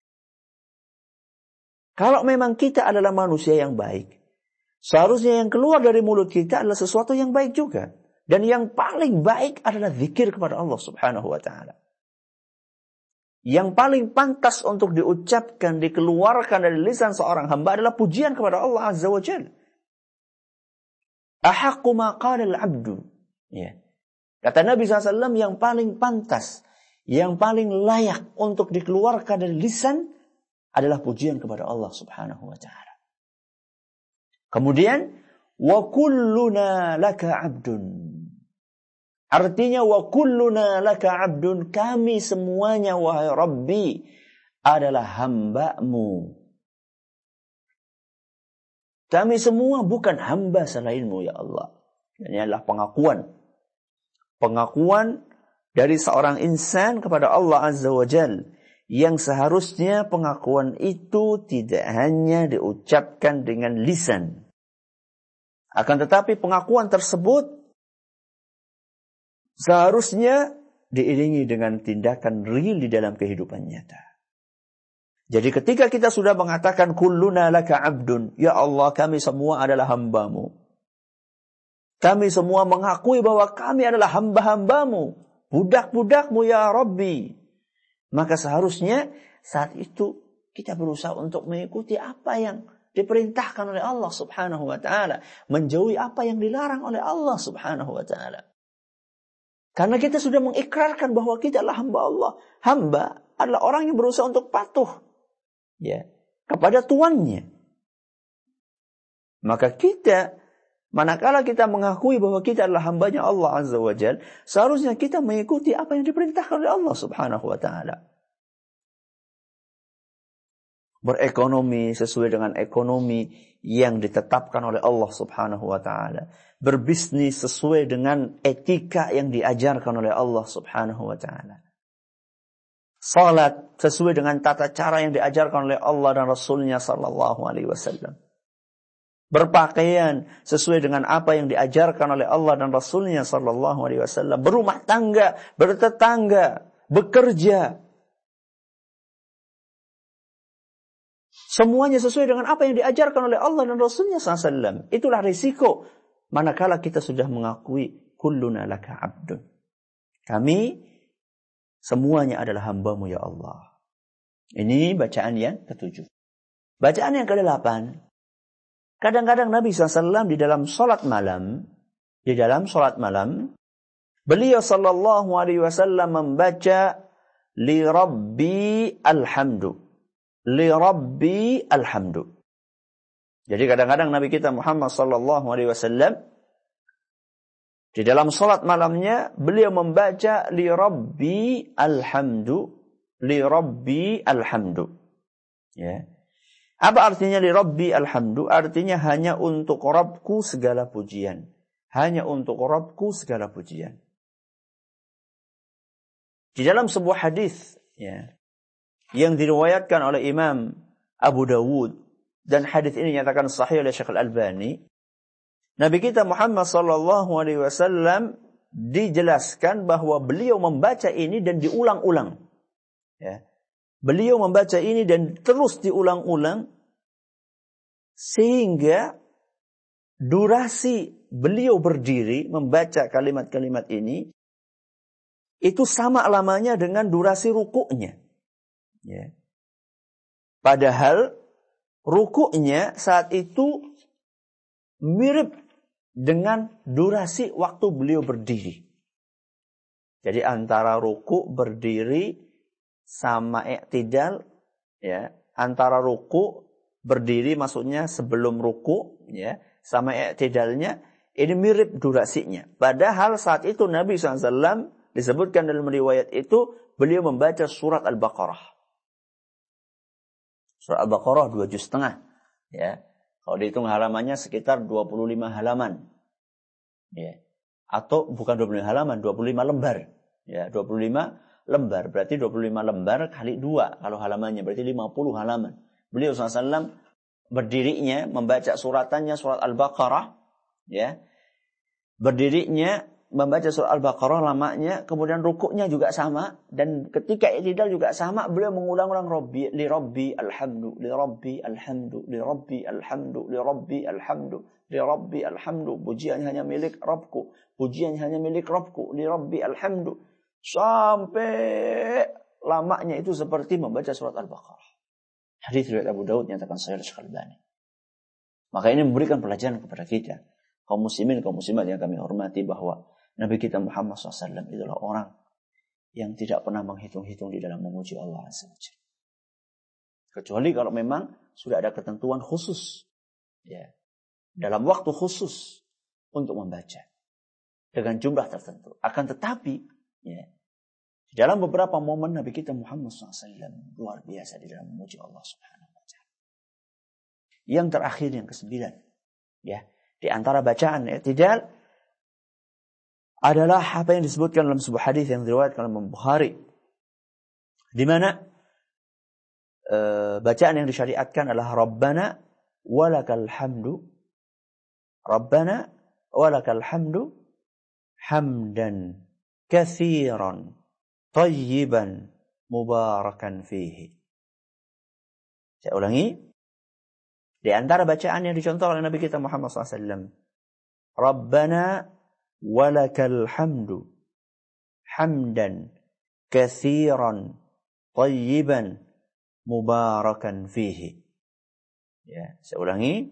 Kalau memang kita adalah manusia yang baik, seharusnya yang keluar dari mulut kita adalah sesuatu yang baik juga. Dan yang paling baik adalah zikir kepada Allah Subhanahu wa ta'ala. Yang paling pantas untuk diucapkan, dikeluarkan dari lisan seorang hamba adalah pujian kepada Allah Azza wa Jalla. Ahaqqu ma qala al-'abdu. Ya. Kata Nabi shallallahu alaihi wasallam yang paling pantas, yang paling layak untuk dikeluarkan dari lisan adalah pujian kepada Allah Subhanahu wa ta'ala. Kemudian, wa kulluna laka 'abdun. Artinya wa kulluna laka 'abdun, kami semuanya wahai Rabbi adalah hamba-Mu. Kami semua bukan hamba selain-Mu ya Allah. Ini adalah pengakuan. Pengakuan dari seorang insan kepada Allah Azza wa Jalla, yang seharusnya pengakuan itu tidak hanya diucapkan dengan lisan. Akan tetapi pengakuan tersebut seharusnya diiringi dengan tindakan real di dalam kehidupan nyata. Jadi ketika kita sudah mengatakan kulluna laka 'abdun, ya Allah kami semua adalah hamba-Mu. Kami semua mengakui bahwa kami adalah hamba-hamba-Mu, budak-budak-Mu ya Rabbi. Maka seharusnya saat itu kita berusaha untuk mengikuti apa yang diperintahkan oleh Allah Subhanahu wa ta'ala, menjauhi apa yang dilarang oleh Allah Subhanahu wa ta'ala. Karena kita sudah mengikrarkan bahwa kita adalah hamba Allah. Hamba adalah orang yang berusaha untuk patuh ya kepada tuannya. Maka kita, manakala kita mengakui bahwa kita adalah hambanya Allah Azza wa Jalla, seharusnya kita mengikuti apa yang diperintahkan oleh Allah Subhanahu wa ta'ala. Berekonomi sesuai dengan ekonomi yang ditetapkan oleh Allah Subhanahu wa ta'ala. Berbisnis sesuai dengan etika yang diajarkan oleh Allah Subhanahu wa ta'ala. salat sesuai dengan tata cara yang diajarkan oleh Allah dan Rasulnya sallallahu alaihi wasallam. Berpakaian sesuai dengan apa yang diajarkan oleh Allah dan Rasulnya sallallahu alaihi wasallam. Berumah tangga, bertetangga, bekerja. Semuanya sesuai dengan apa yang diajarkan oleh Allah dan Rasulnya sallallahu alaihi wasallam. Itulah risiko manakala kita sudah mengakui kulluna laka abdun. Kami semuanya adalah hambamu ya Allah. Ini bacaan yang ketujuh. Bacaan yang kedelapan. Kadang-kadang Nabi shallallahu alaihi wasallam di dalam salat malam, di dalam salat malam, beliau sallallahu alaihi wasallam membaca li rabbi alhamdu. Li rabbi alhamdu. Jadi kadang-kadang Nabi kita Muhammad sallallahu alaihi wasallam di dalam salat malamnya beliau membaca li rabbi alhamdu, li rabbi alhamdu. Ya. Apa artinya li rabbi alhamdu? Artinya hanya untuk Rabbku segala pujian. Hanya untuk Rabbku segala pujian. Di dalam sebuah hadis ya, yang diriwayatkan oleh Imam Abu Dawud dan hadis ini dinyatakan sahih oleh Syekh Al-Albani, Nabi kita Muhammad sallallahu alaihi wasallam dijelaskan bahwa beliau membaca ini dan diulang-ulang. Ya. Beliau membaca ini dan terus diulang-ulang sehingga durasi beliau berdiri membaca kalimat-kalimat ini itu sama lamanya dengan durasi rukuknya. Ya. Padahal rukuknya saat itu mirip dengan durasi waktu beliau berdiri. Jadi antara rukuk berdiri sama i'tidal, ya, antara rukuk berdiri maksudnya sebelum rukuk, ya, sama i'tidalnya ini mirip durasinya. Padahal saat itu Nabi shallallahu alaihi wasallam disebutkan dalam riwayat itu beliau membaca surat Al-Baqarah. Surat Al-Baqarah dua juz setengah, ya. Kalau dihitung halamannya sekitar dua puluh lima halaman. Ya. Atau bukan dua puluh lima halaman, dua puluh lima lembar. Ya, dua puluh lima lembar. Berarti dua puluh lima lembar kali dua kalau halamannya. Berarti lima puluh halaman. Beliau shallallahu alaihi wasallam berdirinya membaca suratannya surat Al-Baqarah. Ya. Berdirinya membaca surat Al-Baqarah lamanya, kemudian rukuknya juga sama, dan ketika i'tidal juga sama, beliau mengulang-ulang Rabbi, li Rabbi alhamdu, li Rabbi alhamdu, li Rabbi alhamdu, li Rabbi alhamdu, li Rabbi alhamdu, pujian hanya milik Rabbku, pujian hanya milik Rabbku, li Rabbi alhamdu, sampai lamanya itu seperti membaca surat Al-Baqarah. Hadis riwayat Abu Dawud nyatakan sahih Syekh Al-Albani. Maka ini memberikan pelajaran kepada kita, kaum muslimin, kaum muslimat yang kami hormati, bahwa Nabi kita Muhammad shallallahu alaihi wasallam itulah orang yang tidak pernah menghitung-hitung di dalam memuji Allah Azza wa Jalla. Kecuali kalau memang sudah ada ketentuan khusus, ya, dalam waktu khusus untuk membaca dengan jumlah tertentu. Akan tetapi, ya, di dalam beberapa momen Nabi kita Muhammad shallallahu alaihi wasallam luar biasa di dalam memuji Allah Subhanahu wa Ta'ala. Yang terakhir, yang kesembilan, ya, di antara bacaan i'tidal adalah apa yang disebutkan dalam sebuah hadis yang diriwayatkan oleh Imam Bukhari, di mana e, bacaan yang disyariatkan adalah Rabbana walakal hamdu, Rabbana walakal hamdu hamdan katsiran tayyiban mubarakan fihi. Saya ulangi. Di antara bacaan yang dicontoh oleh Nabi kita Muhammad shallallahu alaihi wasallam, Rabbana walakal hamdu hamdan katsiran tayyiban mubarakan fihi. Ya, saya ulangi.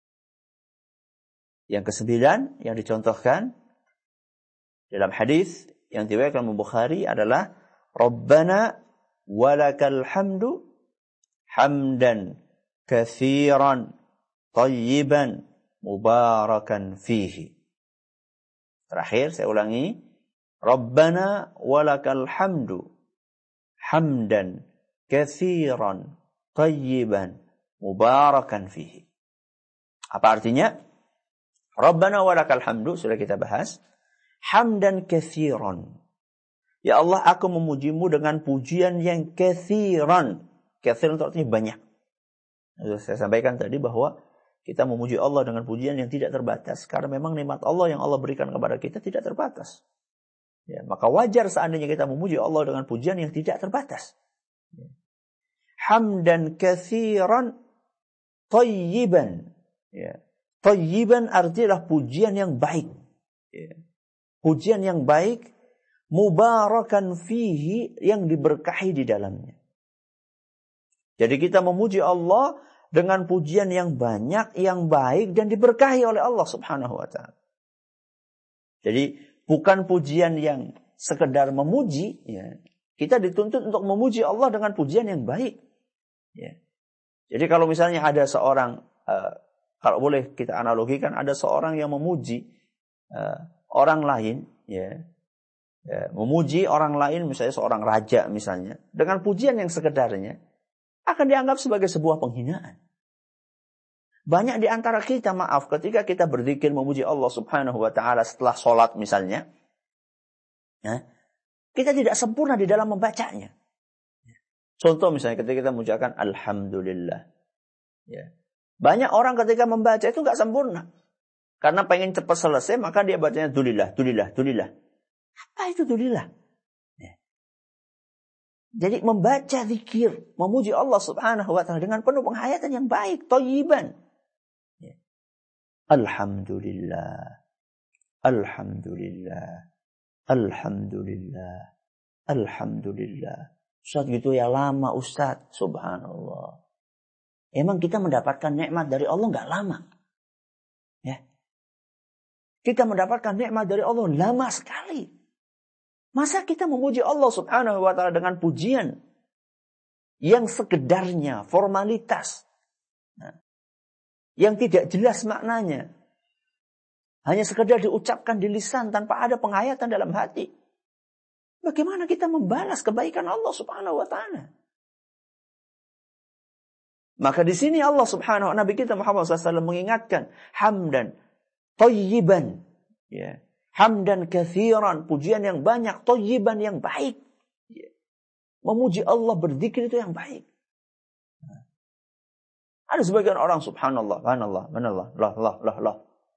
Yang kesembilan yang dicontohkan dalam hadis yang diriwayatkan Imam Bukhari adalah Rabbana walakal hamdu hamdan katsiran tayyiban mubarakan fihi. Terakhir saya ulangi, Rabbana walakal hamdu hamdan katsiran tayyiban mubarakan fihi. Apa artinya? Rabbana walakal hamdu sudah kita bahas. Hamdan katsiran. Ya Allah, aku memujimu dengan pujian yang kathiran. Kathiran itu artinya banyak. Saya sampaikan tadi bahwa kita memuji Allah dengan pujian yang tidak terbatas. Karena memang nikmat Allah yang Allah berikan kepada kita tidak terbatas. Ya, maka wajar seandainya kita memuji Allah dengan pujian yang tidak terbatas. Ya. Hamdan kathiran tayyiban. Ya. Tayyiban artinya pujian yang baik. Ya. Pujian yang baik, mubarakan fihi, yang diberkahi di dalamnya. Jadi kita memuji Allah dengan pujian yang banyak, yang baik, dan diberkahi oleh Allah subhanahu wa ta'ala. Jadi bukan pujian yang sekedar memuji. Ya. Kita dituntut untuk memuji Allah dengan pujian yang baik. Ya. Jadi kalau misalnya ada seorang, uh, kalau boleh kita analogikan, ada seorang yang memuji uh, orang lain, ya, ya, memuji orang lain, misalnya seorang raja misalnya, dengan pujian yang sekedarnya, akan dianggap sebagai sebuah penghinaan. Banyak di antara kita, maaf, ketika kita berzikir memuji Allah subhanahu wa ta'ala setelah sholat misalnya, ya, kita tidak sempurna di dalam membacanya. Contoh misalnya ketika kita mengucapkan Alhamdulillah. Ya. Banyak orang ketika membaca itu nggak sempurna. Karena pengen cepat selesai, maka dia bacanya Dulillah, Dulillah, Dulillah. Apa itu Dulillah? Jadi membaca zikir, memuji Allah subhanahu wa ta'ala dengan penuh penghayatan yang baik, thayyiban. Ya. Alhamdulillah, Alhamdulillah, Alhamdulillah, Alhamdulillah. Ustaz gitu ya lama Ustaz, subhanallah. Emang kita mendapatkan nikmat dari Allah enggak lama? Ya. Kita mendapatkan nikmat dari Allah lama sekali. Masa kita memuji Allah subhanahu wa ta'ala dengan pujian yang sekedarnya, formalitas, nah, yang tidak jelas maknanya, hanya sekedar diucapkan di lisan tanpa ada penghayatan dalam hati. Bagaimana kita membalas kebaikan Allah subhanahu wa ta'ala? Maka di sini Allah subhanahu wa ta'ala, Nabi kita Muhammad shallallahu alaihi wasallam mengingatkan, hamdan, thayyiban, ya. Hamdan kathiran, pujian yang banyak, thayyiban yang baik. Memuji Allah, berzikir itu yang baik. Ada sebagian orang subhanallah, subhanallah, subhanallah, lah, lah, lah, lah.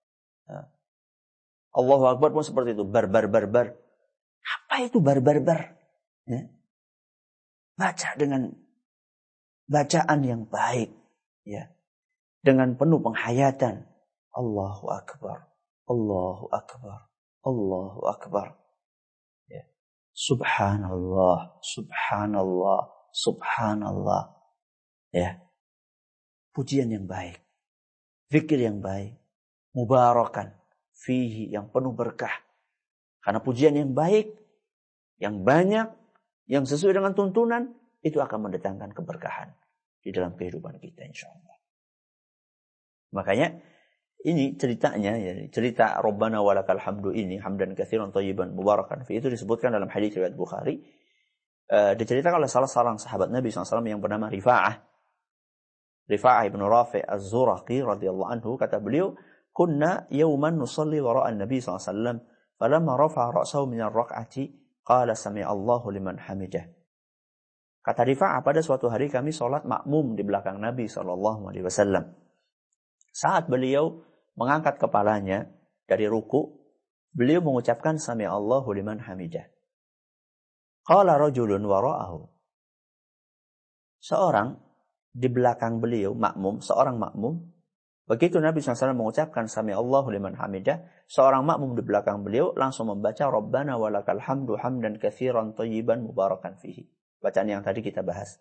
Allahu Akbar pun seperti itu, bar, bar, bar, bar. Apa itu bar, bar, bar? Ya. Baca dengan bacaan yang baik. Ya. Dengan penuh penghayatan. Allahu Akbar, Allahu Akbar. Allahu Akbar. Ya. Subhanallah, Subhanallah, Subhanallah. Ya. Pujian yang baik. Zikir yang baik. Mubarakan. Fihi, yang penuh berkah. Karena pujian yang baik, yang banyak, yang sesuai dengan tuntunan, itu akan mendatangkan keberkahan di dalam kehidupan kita insyaAllah. Makanya, ini ceritanya, ya, cerita Rabbana walakal hamdu ini, hamdan katsiran thayyiban mubarakan fi, itu disebutkan dalam hadis riwayat Bukhari. Uh, diceritakan oleh salah seorang sahabat Nabi shallallahu alaihi wasallam yang bernama Rifa'ah. Rifa'ah ibn Rafi' az-Zuraqi radhiyallahu anhu, kata beliau, kunna yawman nusalli wara'an Nabi shallallahu alaihi wasallam, falamma rafa'a ra'sahu min ar-rak'ati, qala sami'allahu liman hamidah. Kata Rifa'ah, pada suatu hari kami sholat makmum di belakang Nabi shallallahu alaihi wasallam. Saat beliau mengangkat kepalanya dari ruku, beliau mengucapkan sami'allahu liman hamidah. Qala rajulun wara'ahu. Seorang di belakang beliau, makmum, seorang makmum, begitu Nabi shallallahu alaihi wasallam mengucapkan sami'allahu liman hamidah, seorang makmum di belakang beliau langsung membaca Rabbana walakal hamdu hamdan katsiran thayyiban mubarakan fihi. Bacaan yang tadi kita bahas.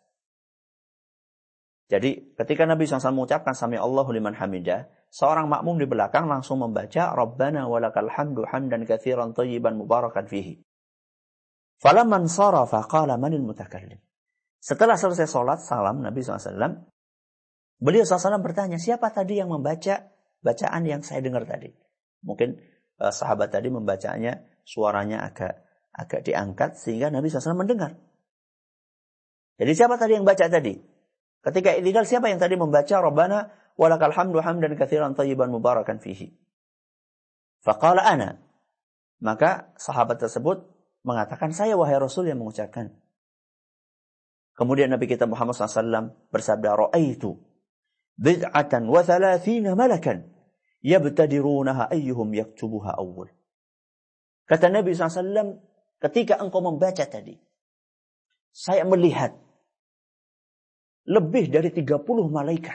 Jadi ketika Nabi shallallahu alaihi wasallam mengucapkan sami'allahu liman hamidah, seorang makmum di belakang langsung membaca Rabbana walakal hamdu hamdan katsiran thayyiban mubarakan fihi. Falamman sarafa qala manil mutakallim. Setelah selesai sholat salam Nabi shallallahu alaihi wasallam, beliau shallallahu alaihi wasallam bertanya, siapa tadi yang membaca bacaan yang saya dengar tadi? Mungkin uh, sahabat tadi membacanya suaranya agak agak diangkat sehingga Nabi shallallahu alaihi wasallam mendengar. Jadi siapa tadi yang baca tadi? Ketika i'tidal, siapa yang tadi membaca Rabbana walakal hamdu hamdan katsiran thayyiban mubarakan fihi? Faqala ana. Maka sahabat tersebut mengatakan, saya wahai Rasul yang mengucapkan. Kemudian Nabi kita Muhammad shallallahu alaihi wasallam bersabda, Ra'aitu bid'atan wa thalathina malakan yabtadirunaha ayyuhum yaktubuha awwal. Kata Nabi shallallahu alaihi wasallam, ketika engkau membaca tadi, saya melihat lebih dari tiga puluh malaikat.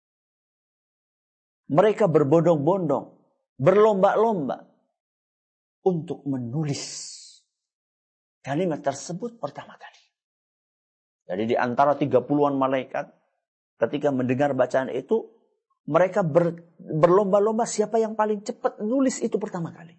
Mereka berbondong-bondong, berlomba-lomba untuk menulis kalimat tersebut pertama kali. Jadi di antara tiga puluhan malaikat, ketika mendengar bacaan itu, mereka ber, berlomba-lomba siapa yang paling cepat nulis itu pertama kali.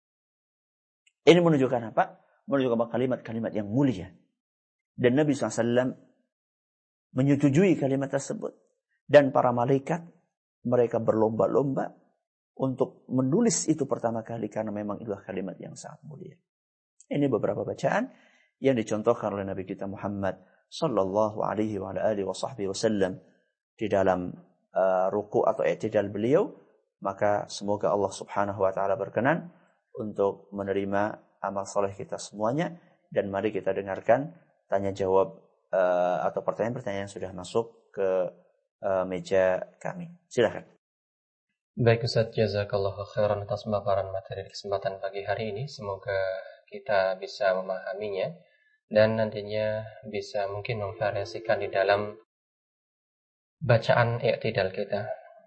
Ini menunjukkan apa? Menunjukkan kalimat-kalimat yang mulia. Dan Nabi shallallahu alaihi wasallam menyetujui kalimat tersebut. Dan para malaikat, mereka berlomba-lomba untuk menulis itu pertama kali karena memang itulah kalimat yang sangat mulia. Ini beberapa bacaan yang dicontohkan oleh Nabi kita Muhammad sallallahu alaihi wa alihi wasallam di dalam uh, ruku atau i'tidal beliau. Maka semoga Allah Subhanahu wa taala berkenan untuk menerima amal soleh kita semuanya, dan mari kita dengarkan tanya jawab uh, atau pertanyaan-pertanyaan yang sudah masuk ke uh, meja kami. Silakan. Baik Ustaz, jazakallahu khairan atas pemaparan materi kesempatan pagi hari ini. Semoga kita bisa memahaminya dan nantinya bisa mungkin memvariasikan di dalam bacaan i'tidal kita.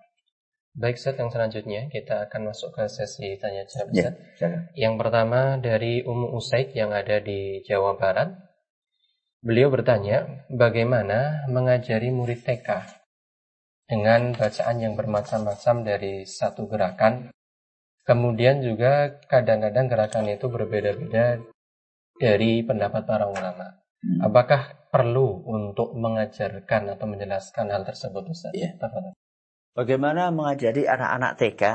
Baik Ustaz, yang selanjutnya kita akan masuk ke sesi tanya jawab Ustaz. Ya, yang pertama dari Ummu Usaid yang ada di Jawa Barat. Beliau bertanya, bagaimana mengajari murid T K dengan bacaan yang bermacam-macam dari satu gerakan. Kemudian juga kadang-kadang gerakan itu berbeda-beda dari pendapat para ulama. Hmm. Apakah perlu untuk mengajarkan atau menjelaskan hal tersebut Ustaz? Ya. Bagaimana mengajari anak-anak T K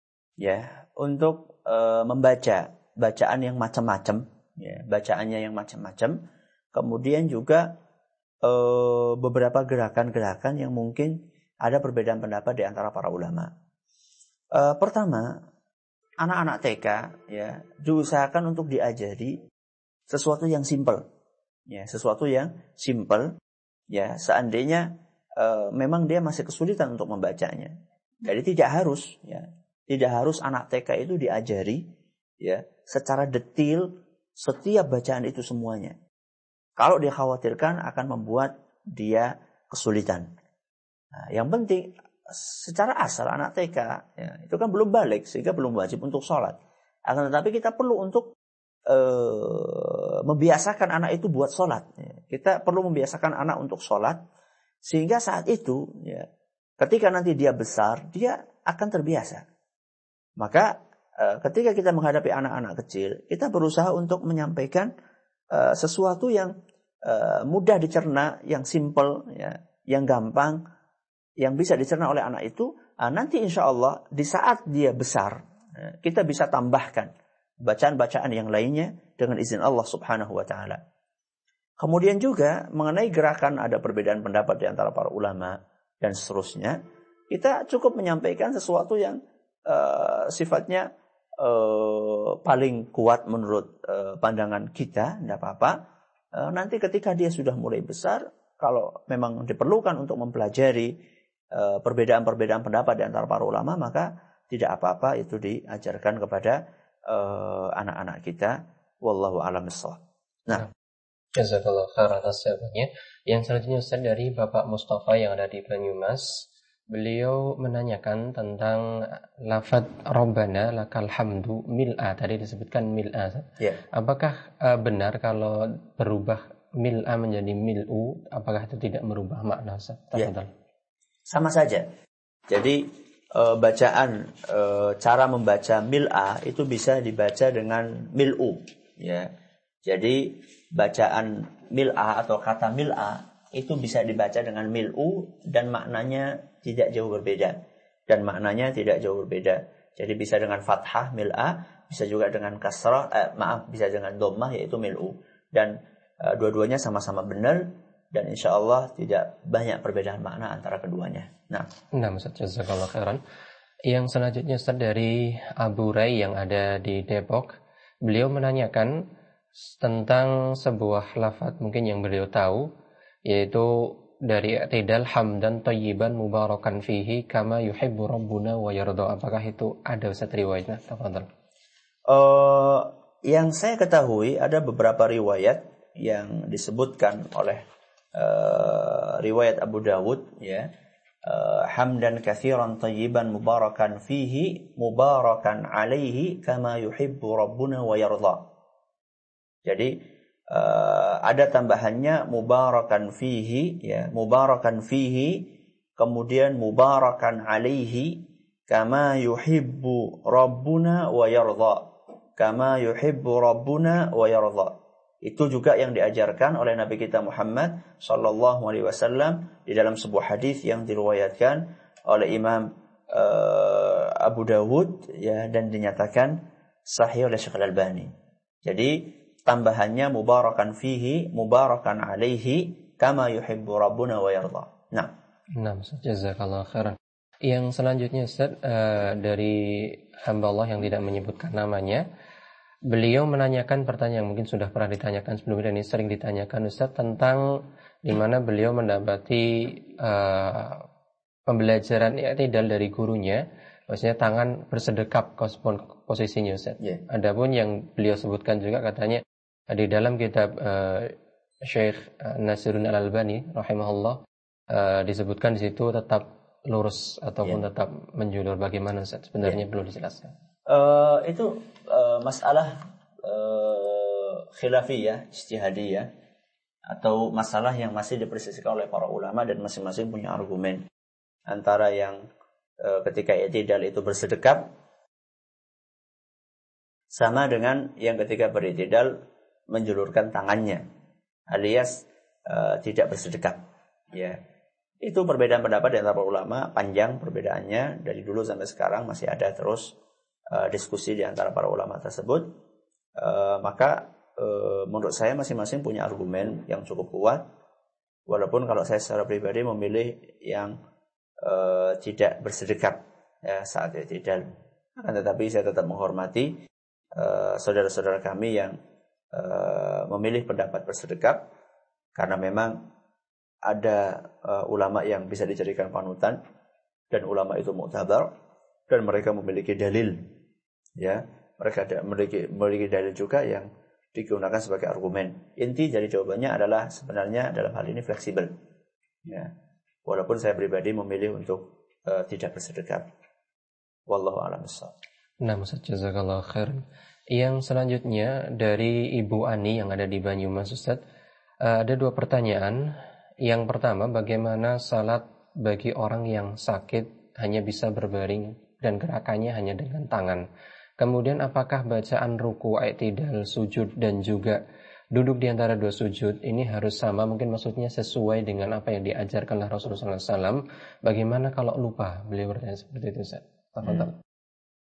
ya untuk e, membaca bacaan yang macam-macam, ya, bacaannya yang macam-macam. Kemudian juga e, beberapa gerakan-gerakan yang mungkin ada perbedaan pendapat di antara para ulama. E, pertama, anak-anak T K ya diusahakan untuk diajari sesuatu yang simpel, ya, sesuatu yang simpel, ya, seandainya e, memang dia masih kesulitan untuk membacanya. Jadi tidak harus, ya, tidak harus anak T K itu diajari, ya, secara detail setiap bacaan itu semuanya. Kalau dia khawatirkan akan membuat dia kesulitan. Nah, yang penting secara asal anak T K ya, itu kan belum balik sehingga belum wajib untuk sholat. Akan tetapi kita perlu untuk e, membiasakan anak itu buat sholat. Ya. Kita perlu membiasakan anak untuk sholat sehingga saat itu ya, ketika nanti dia besar dia akan terbiasa. Maka e, ketika kita menghadapi anak-anak kecil, kita berusaha untuk menyampaikan e, sesuatu yang e, mudah dicerna, yang simple, ya, yang gampang, yang bisa dicerna oleh anak itu. Nanti insya Allah di saat dia besar, kita bisa tambahkan bacaan-bacaan yang lainnya dengan izin Allah Subhanahu wa ta'ala. Kemudian juga mengenai gerakan ada perbedaan pendapat di antara para ulama dan seterusnya. Kita cukup menyampaikan sesuatu yang uh, sifatnya uh, paling kuat menurut uh, pandangan kita, tidak apa-apa. Uh, nanti ketika dia sudah mulai besar, kalau memang diperlukan untuk mempelajari perbedaan-perbedaan pendapat di antara para ulama, maka tidak apa-apa itu diajarkan kepada uh, anak-anak kita. Wallahu a'lam bishawab. Nah, jazakallahu khairan atas jawabannya. Yang selanjutnya Ustaz dari Bapak Mustafa yang ada di Banyumas. Beliau menanyakan tentang lafaz Rabbana lakal hamdu mil'a, tadi disebutkan mil'a. Yeah. Apakah uh, benar kalau berubah mil'a menjadi mil'u, apakah itu tidak merubah makna Ustaz? Yeah. Sama saja. Jadi e, bacaan e, cara membaca mil'a itu bisa dibaca dengan mil'u, ya. Jadi bacaan mil'a atau kata mil'a itu bisa dibaca dengan mil'u dan maknanya tidak jauh berbeda. Dan maknanya tidak jauh berbeda. Jadi bisa dengan fathah mil'a, bisa juga dengan kasrah, eh, maaf, bisa dengan dhammah yaitu mil'u. Dan e, dua-duanya sama-sama benar. Dan insya Allah tidak banyak perbedaan makna antara keduanya. Nah, nah Ustaz, jazakallahu khairan. Yang selanjutnya Ustaz dari Abu Rai yang ada di Depok. Beliau menanyakan tentang sebuah lafaz mungkin yang beliau tahu, yaitu dari i'tidal hamdan thayyiban mubarakan fihi kama yuhibbu rabbuna wa yarda. Apakah itu ada Ustaz riwayatnya? Tafadhal. Uh, yang saya ketahui ada beberapa riwayat yang disebutkan oleh uh, riwayat Abu Dawud, ya, uh, hamdan katsiran thayyiban mubarakan fihi mubarakan alaihi kama yuhibbu rabbuna wa yarda. Jadi Uh, ada tambahannya mubarakan fihi, ya, mubarakan fihi, kemudian mubarakan alaihi kama yuhibbu rabbuna wa yarda, kama yuhibbu rabbuna wa yarda. Itu juga yang diajarkan oleh Nabi kita Muhammad sallallahu alaihi wasallam di dalam sebuah hadis yang diriwayatkan oleh Imam uh, Abu Dawud, ya, dan dinyatakan sahih oleh Syekh Al-Albani. Jadi tambahannya mubarakan fihi mubarakan alaihi kama yuhibbu rabbuna wa yarda. Nah, nah, jazakallahu khairan. Yang selanjutnya Ustaz, uh, dari hamba Allah yang tidak menyebutkan namanya, beliau menanyakan pertanyaan yang mungkin sudah pernah ditanyakan sebelumnya, ini sering ditanyakan Ustaz, tentang di mana beliau mendapati uh, pembelajaran i'tidal dari gurunya, maksudnya tangan bersedekap posisinya Ustaz. Yeah. Adapun yang beliau sebutkan juga katanya di dalam kitab uh, Syekh Nasiruddin Al-Albani rahimahullah, uh, disebutkan di situ tetap lurus ataupun yeah. tetap menjulur. Bagaimana Ustaz? Sebenarnya yeah. perlu dijelaskan. Uh, itu uh, masalah uh, khilafiyah, ijtihadiyah, atau masalah yang masih diperselisihkan oleh para ulama dan masing-masing punya argumen. Antara yang uh, ketika i'tidal itu bersedekap sama dengan yang ketika beritidal menjulurkan tangannya, alias uh, tidak bersedekap. Ya, itu perbedaan pendapat di antara ulama, panjang perbedaannya dari dulu sampai sekarang, masih ada terus uh, diskusi di antara para ulama tersebut. Uh, maka uh, menurut saya masing-masing punya argumen yang cukup kuat. Walaupun kalau saya secara pribadi memilih yang uh, tidak bersedekap, ya, saat i'tidal. Akan tetapi saya tetap menghormati uh, saudara-saudara kami yang Uh, memilih pendapat bersedekap, karena memang ada uh, ulama yang bisa dijadikan panutan dan ulama itu mu'tabar dan mereka memiliki dalil, ya, mereka ada, memiliki, memiliki dalil juga yang digunakan sebagai argumen. Inti dari jawabannya adalah sebenarnya dalam hal ini fleksibel, ya, walaupun saya pribadi memilih untuk uh, tidak bersedekap. Wallahu a'lam bishawab. Nah, Ustaz, jazakallahu khairan. Yang selanjutnya dari Ibu Ani yang ada di Banyumas, Ustaz, ada dua pertanyaan. Yang pertama, bagaimana salat bagi orang yang sakit hanya bisa berbaring dan gerakannya hanya dengan tangan? Kemudian apakah bacaan ruku, i'tidal, sujud dan juga duduk di antara dua sujud ini harus sama? Mungkin maksudnya sesuai dengan apa yang diajarkan oleh Rasulullah shallallahu alaihi wasallam. Bagaimana kalau lupa? Beliau bertanya seperti itu, Ustaz. Tafadhal. Hmm.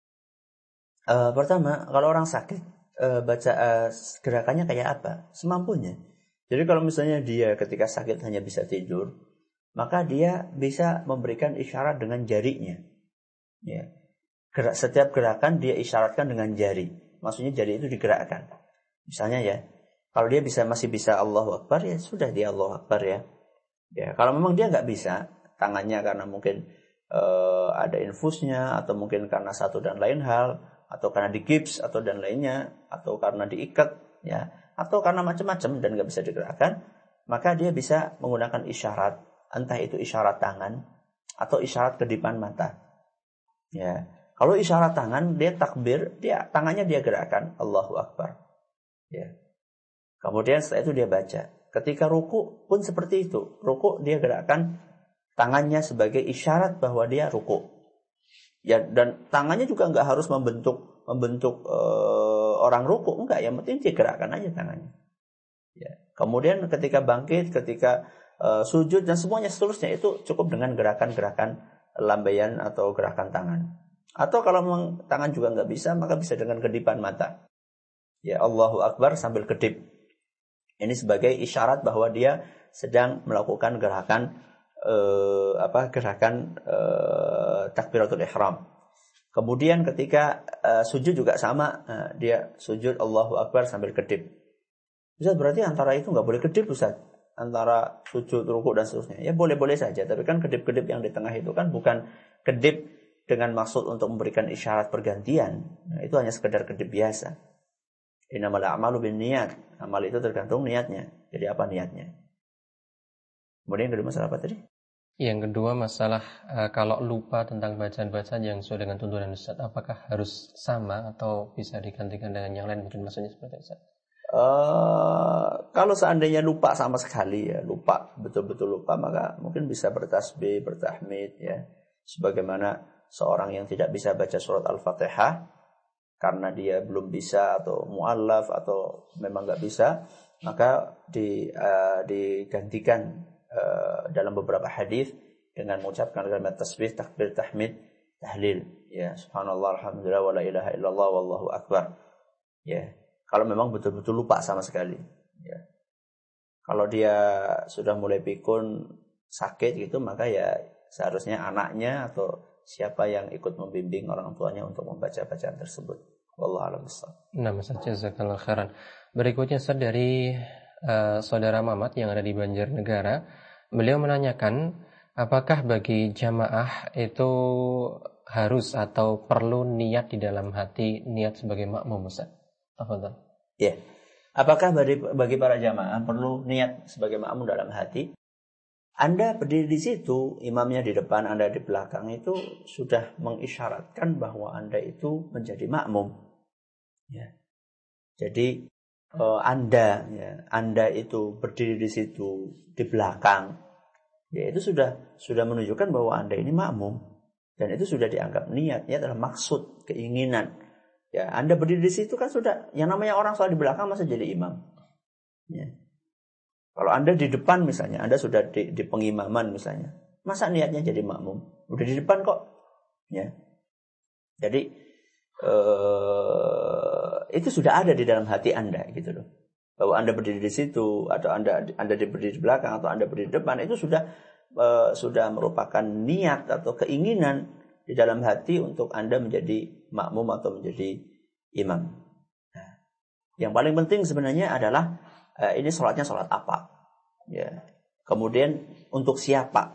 Uh, pertama, kalau orang sakit, uh, baca uh, gerakannya kayak apa? Semampunya. Jadi kalau misalnya dia ketika sakit hanya bisa tidur, maka dia bisa memberikan isyarat dengan jarinya. Ya. Gerak, setiap gerakan dia isyaratkan dengan jari. Maksudnya jari itu digerakkan. Misalnya ya, kalau dia bisa masih bisa Allahu Akbar, ya sudah dia Allahu Akbar, ya. Ya, kalau memang dia nggak bisa, tangannya karena mungkin uh, ada infusnya, atau mungkin karena satu dan lain hal, atau karena digips atau dan lainnya, atau karena diikat, ya, atau karena macam-macam dan nggak bisa digerakkan, maka dia bisa menggunakan isyarat, entah itu isyarat tangan atau isyarat kedipan mata. Ya, kalau isyarat tangan dia takbir, dia tangannya dia gerakkan Allahu Akbar. Ya. Kemudian setelah itu dia baca. Ketika ruku pun seperti itu, ruku dia gerakkan tangannya sebagai isyarat bahwa dia ruku. Ya, dan tangannya juga nggak harus membentuk membentuk uh, orang ruku, enggak, yang penting dia gerakkan aja tangannya. Ya. Kemudian ketika bangkit, ketika uh, sujud dan semuanya seterusnya itu cukup dengan gerakan-gerakan lambaian atau gerakan tangan. Atau kalau memang tangan juga nggak bisa, maka bisa dengan kedipan mata. Ya, Allahu Akbar sambil kedip. Ini sebagai isyarat bahwa dia sedang melakukan gerakan Uh, apa gerakan uh, takbiratul ihram. Kemudian ketika uh, sujud juga sama, uh, dia sujud Allahu Akbar sambil kedip. Ustaz, berarti antara itu nggak boleh kedip Ustaz, antara sujud, rukuk dan seterusnya. Ya boleh-boleh saja, tapi kan kedip-kedip yang di tengah itu kan bukan kedip dengan maksud untuk memberikan isyarat pergantian. Nah, itu hanya sekedar kedip biasa. Innamal a'malu binniyat. Amal itu tergantung niatnya. Jadi apa niatnya? Kemudian yang kedua masalah apa tadi? Yang kedua masalah uh, kalau lupa tentang bacaan-bacaan yang sesuai dengan tuntunan Ustaz, apakah harus sama atau bisa digantikan dengan yang lain? Mungkin maksudnya seperti itu Ustaz. Uh, kalau seandainya lupa sama sekali ya, lupa, betul-betul lupa, maka mungkin bisa bertasbih, bertahmid ya. Sebagaimana seorang yang tidak bisa baca surat Al-Fatihah karena dia belum bisa atau mu'allaf atau memang nggak bisa, maka di, uh, digantikan uh, dalam beberapa hadis dengan mengucapkan kalimat tasbih, takbir, tahmid, tahlil ya, subhanallah, alhamdulillah, wa la ilaha illallah, wallahu akbar ya. Kalau memang betul-betul lupa sama sekali ya. Kalau dia sudah mulai pikun, sakit gitu, maka ya seharusnya anaknya atau siapa yang ikut membimbing orang tuanya untuk membaca bacaan tersebut. Wallahu a'lam bishawab. Nah, Ustaz, jazakallahu khairan. Berikutnya Ustaz dari uh, saudara Mamat yang ada di Banjarnegara. Beliau menanyakan, apakah bagi jamaah itu harus atau perlu niat di dalam hati, niat sebagai makmum Ustaz? Tafadhal. Ya. Apakah bagi, bagi para jamaah perlu niat sebagai makmum dalam hati? Anda berdiri di situ, imamnya di depan, Anda di belakang, itu sudah mengisyaratkan bahwa Anda itu menjadi makmum. Ya. Jadi uh, Anda, ya, Anda itu berdiri di situ di belakang, ya itu sudah sudah menunjukkan bahwa Anda ini makmum, dan itu sudah dianggap niat, ya adalah maksud, keinginan. Ya, Anda berdiri di situ kan sudah, yang namanya orang sholat di belakang masa jadi imam. Ya. Kalau Anda di depan misalnya, Anda sudah di, di pengimaman misalnya, masa niatnya jadi makmum? Udah di depan kok. Ya. Jadi eh, itu sudah ada di dalam hati Anda gitu loh. Bahwa Anda berdiri di situ, atau Anda Anda berdiri di belakang, atau Anda berdiri di depan, itu sudah eh, sudah merupakan niat atau keinginan di dalam hati untuk Anda menjadi makmum atau menjadi imam. Nah, yang paling penting sebenarnya adalah uh, ini sholatnya sholat apa? Ya. Kemudian untuk siapa?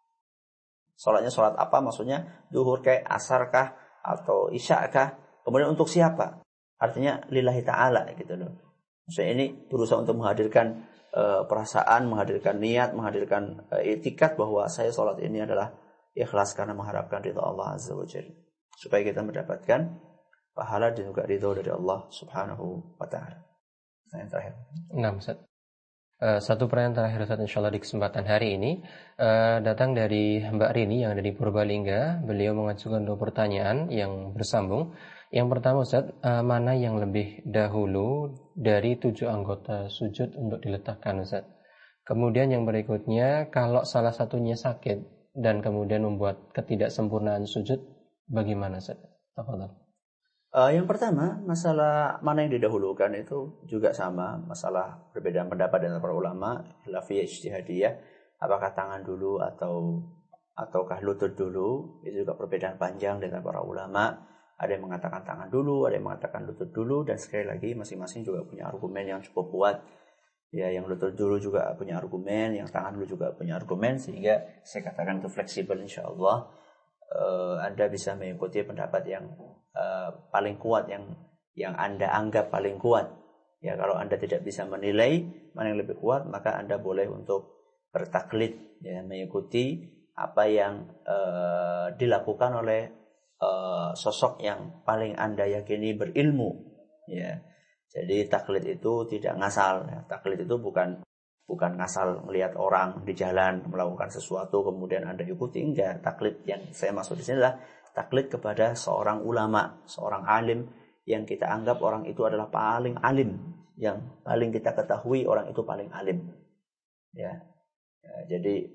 Sholatnya sholat apa? Maksudnya duhur kah, asar kah, atau isya kah? Kemudian untuk siapa? Artinya lillahi ta'ala gitu loh. Maksudnya ini berusaha untuk menghadirkan uh, perasaan, menghadirkan niat, menghadirkan uh, itikat bahwa saya sholat ini adalah ikhlas karena mengharapkan ridha Allah Azza wa Jalla, supaya kita mendapatkan pahala dan juga ridha dari Allah Subhanahu wa taala. Yang terakhir. Nah, Ustaz. Uh, satu pertanyaan terakhir Ustaz, insyaallah di kesempatan hari ini uh, datang dari Mbak Rini yang ada di Purbalingga. Beliau mengajukan dua pertanyaan yang bersambung. Yang pertama Ustaz, uh, mana yang lebih dahulu dari tujuh anggota sujud untuk diletakkan Ustaz? Kemudian yang berikutnya, kalau salah satunya sakit dan kemudian membuat ketidaksempurnaan sujud, bagaimana Ustaz? Tafadhal. Uh, yang pertama, masalah mana yang didahulukan itu juga sama, masalah perbedaan pendapat dengan para ulama, khilafiyah ijtihadiyah, apakah tangan dulu atau ataukah lutut dulu, itu juga perbedaan panjang dengan para ulama. Ada yang mengatakan tangan dulu, ada yang mengatakan lutut dulu, dan sekali lagi masing-masing juga punya argumen yang cukup kuat. Ya, yang lutut dulu juga punya argumen, yang tangan dulu juga punya argumen, sehingga saya katakan itu fleksibel insyaallah. Uh, anda bisa mengikuti pendapat yang uh, paling kuat, yang yang Anda anggap paling kuat. Ya, kalau Anda tidak bisa menilai mana yang lebih kuat, maka Anda boleh untuk bertaklid, ya, mengikuti apa yang uh, dilakukan oleh uh, sosok yang paling Anda yakini berilmu. Ya. Jadi taklid itu tidak ngasal. Ya. Taklid itu bukan bukan ngasal melihat orang di jalan melakukan sesuatu kemudian Anda ikuti. Enggak. Taklid yang saya maksud di sini adalah taklid kepada seorang ulama, seorang alim yang kita anggap orang itu adalah paling alim, yang paling kita ketahui orang itu paling alim. Ya. Ya, jadi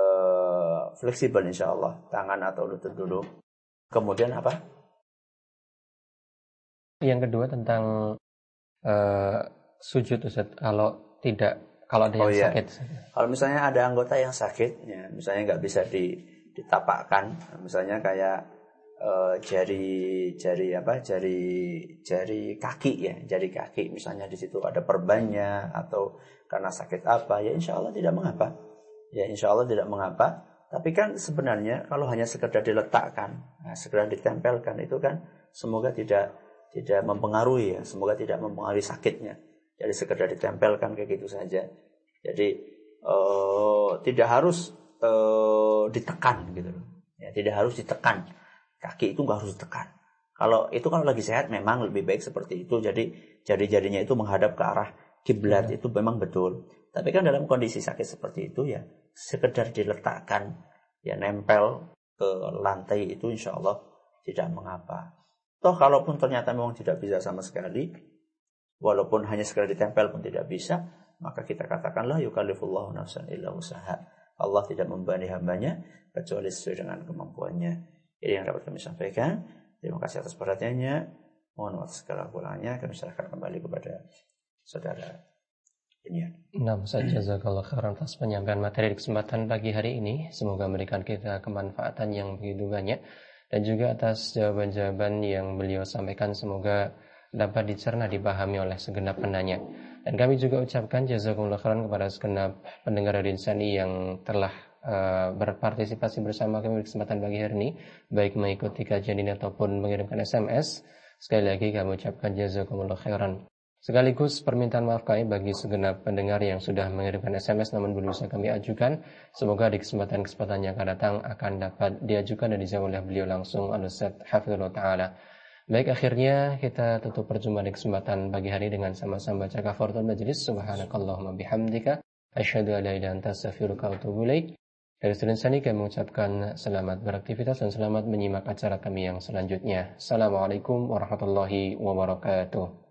uh, fleksibel insyaallah, tangan atau lutut dulu. Kemudian apa? Yang kedua tentang Uh, sujud Ustaz, kalau tidak, kalau ada yang oh, iya. sakit. Kalau misalnya ada anggota yang sakit, ya, misalnya nggak bisa di, ditapakkan, misalnya kayak uh, jari jari apa jari jari kaki ya, jari kaki misalnya di situ ada perbannya atau karena sakit apa, ya insya Allah tidak mengapa. Ya insya Allah tidak mengapa. Tapi kan sebenarnya kalau hanya sekedar diletakkan, nah, sekedar ditempelkan itu kan semoga tidak tidak mempengaruhi ya, semoga tidak mempengaruhi sakitnya. Jadi sekedar ditempelkan kayak gitu saja. Jadi uh, tidak harus uh, ditekan gitu loh. Ya, tidak harus ditekan. Kaki itu nggak harus ditekan. Kalau itu kalau lagi sehat memang lebih baik seperti itu. Jadi jari-jarinya itu menghadap ke arah kiblat, itu memang betul. Tapi kan dalam kondisi sakit seperti itu ya sekedar diletakkan, ya nempel ke lantai itu insya Allah tidak mengapa. Toh kalaupun ternyata memang tidak bisa sama sekali, walaupun hanya sekedar ditempel pun tidak bisa, maka kita katakanlah yukallifullahu nafsan illa usaha. Allah tidak membebani hambanya kecuali sesuai dengan kemampuannya. Ini yang dapat kami sampaikan. Terima kasih atas perhatiannya. Mohon maaf segala kurangnya. Kami serahkan kembali kepada saudara. Nah, Ustaz, jazakallah khairan atas penyampaian materi di kesempatan pagi hari ini. Semoga memberikan kita kemanfaatan yang begitu banyak. Dan juga atas jawaban-jawaban yang beliau sampaikan, semoga dapat dicerna, dipahami oleh segenap penanya. Dan kami juga ucapkan jazakumullah khairan kepada segenap pendengar Radio Insani yang telah uh, berpartisipasi bersama kami di kesempatan pagi hari ini, baik mengikuti kajian ini ataupun mengirimkan S M S. Sekali lagi kami ucapkan jazakumullah khairan. Sekaligus permintaan maaf kami bagi segenap pendengar yang sudah mengirimkan S M S namun belum bisa kami ajukan. Semoga di kesempatan-kesempatan yang akan datang akan dapat diajukan dan dijawab oleh beliau langsung, Al-Ustaz Hafizullah Ta'ala. Baik, akhirnya kita tutup perjumpaan di kesempatan pagi hari dengan sama-sama baca kafaratul majlis. Subhanakallahumma bihamdika asyhadu an la ilaha illa anta astaghfiruka wa atubu ilaik. Dari Student Insani kami mengucapkan selamat beraktivitas dan selamat menyimak acara kami yang selanjutnya. Assalamualaikum warahmatullahi wabarakatuh.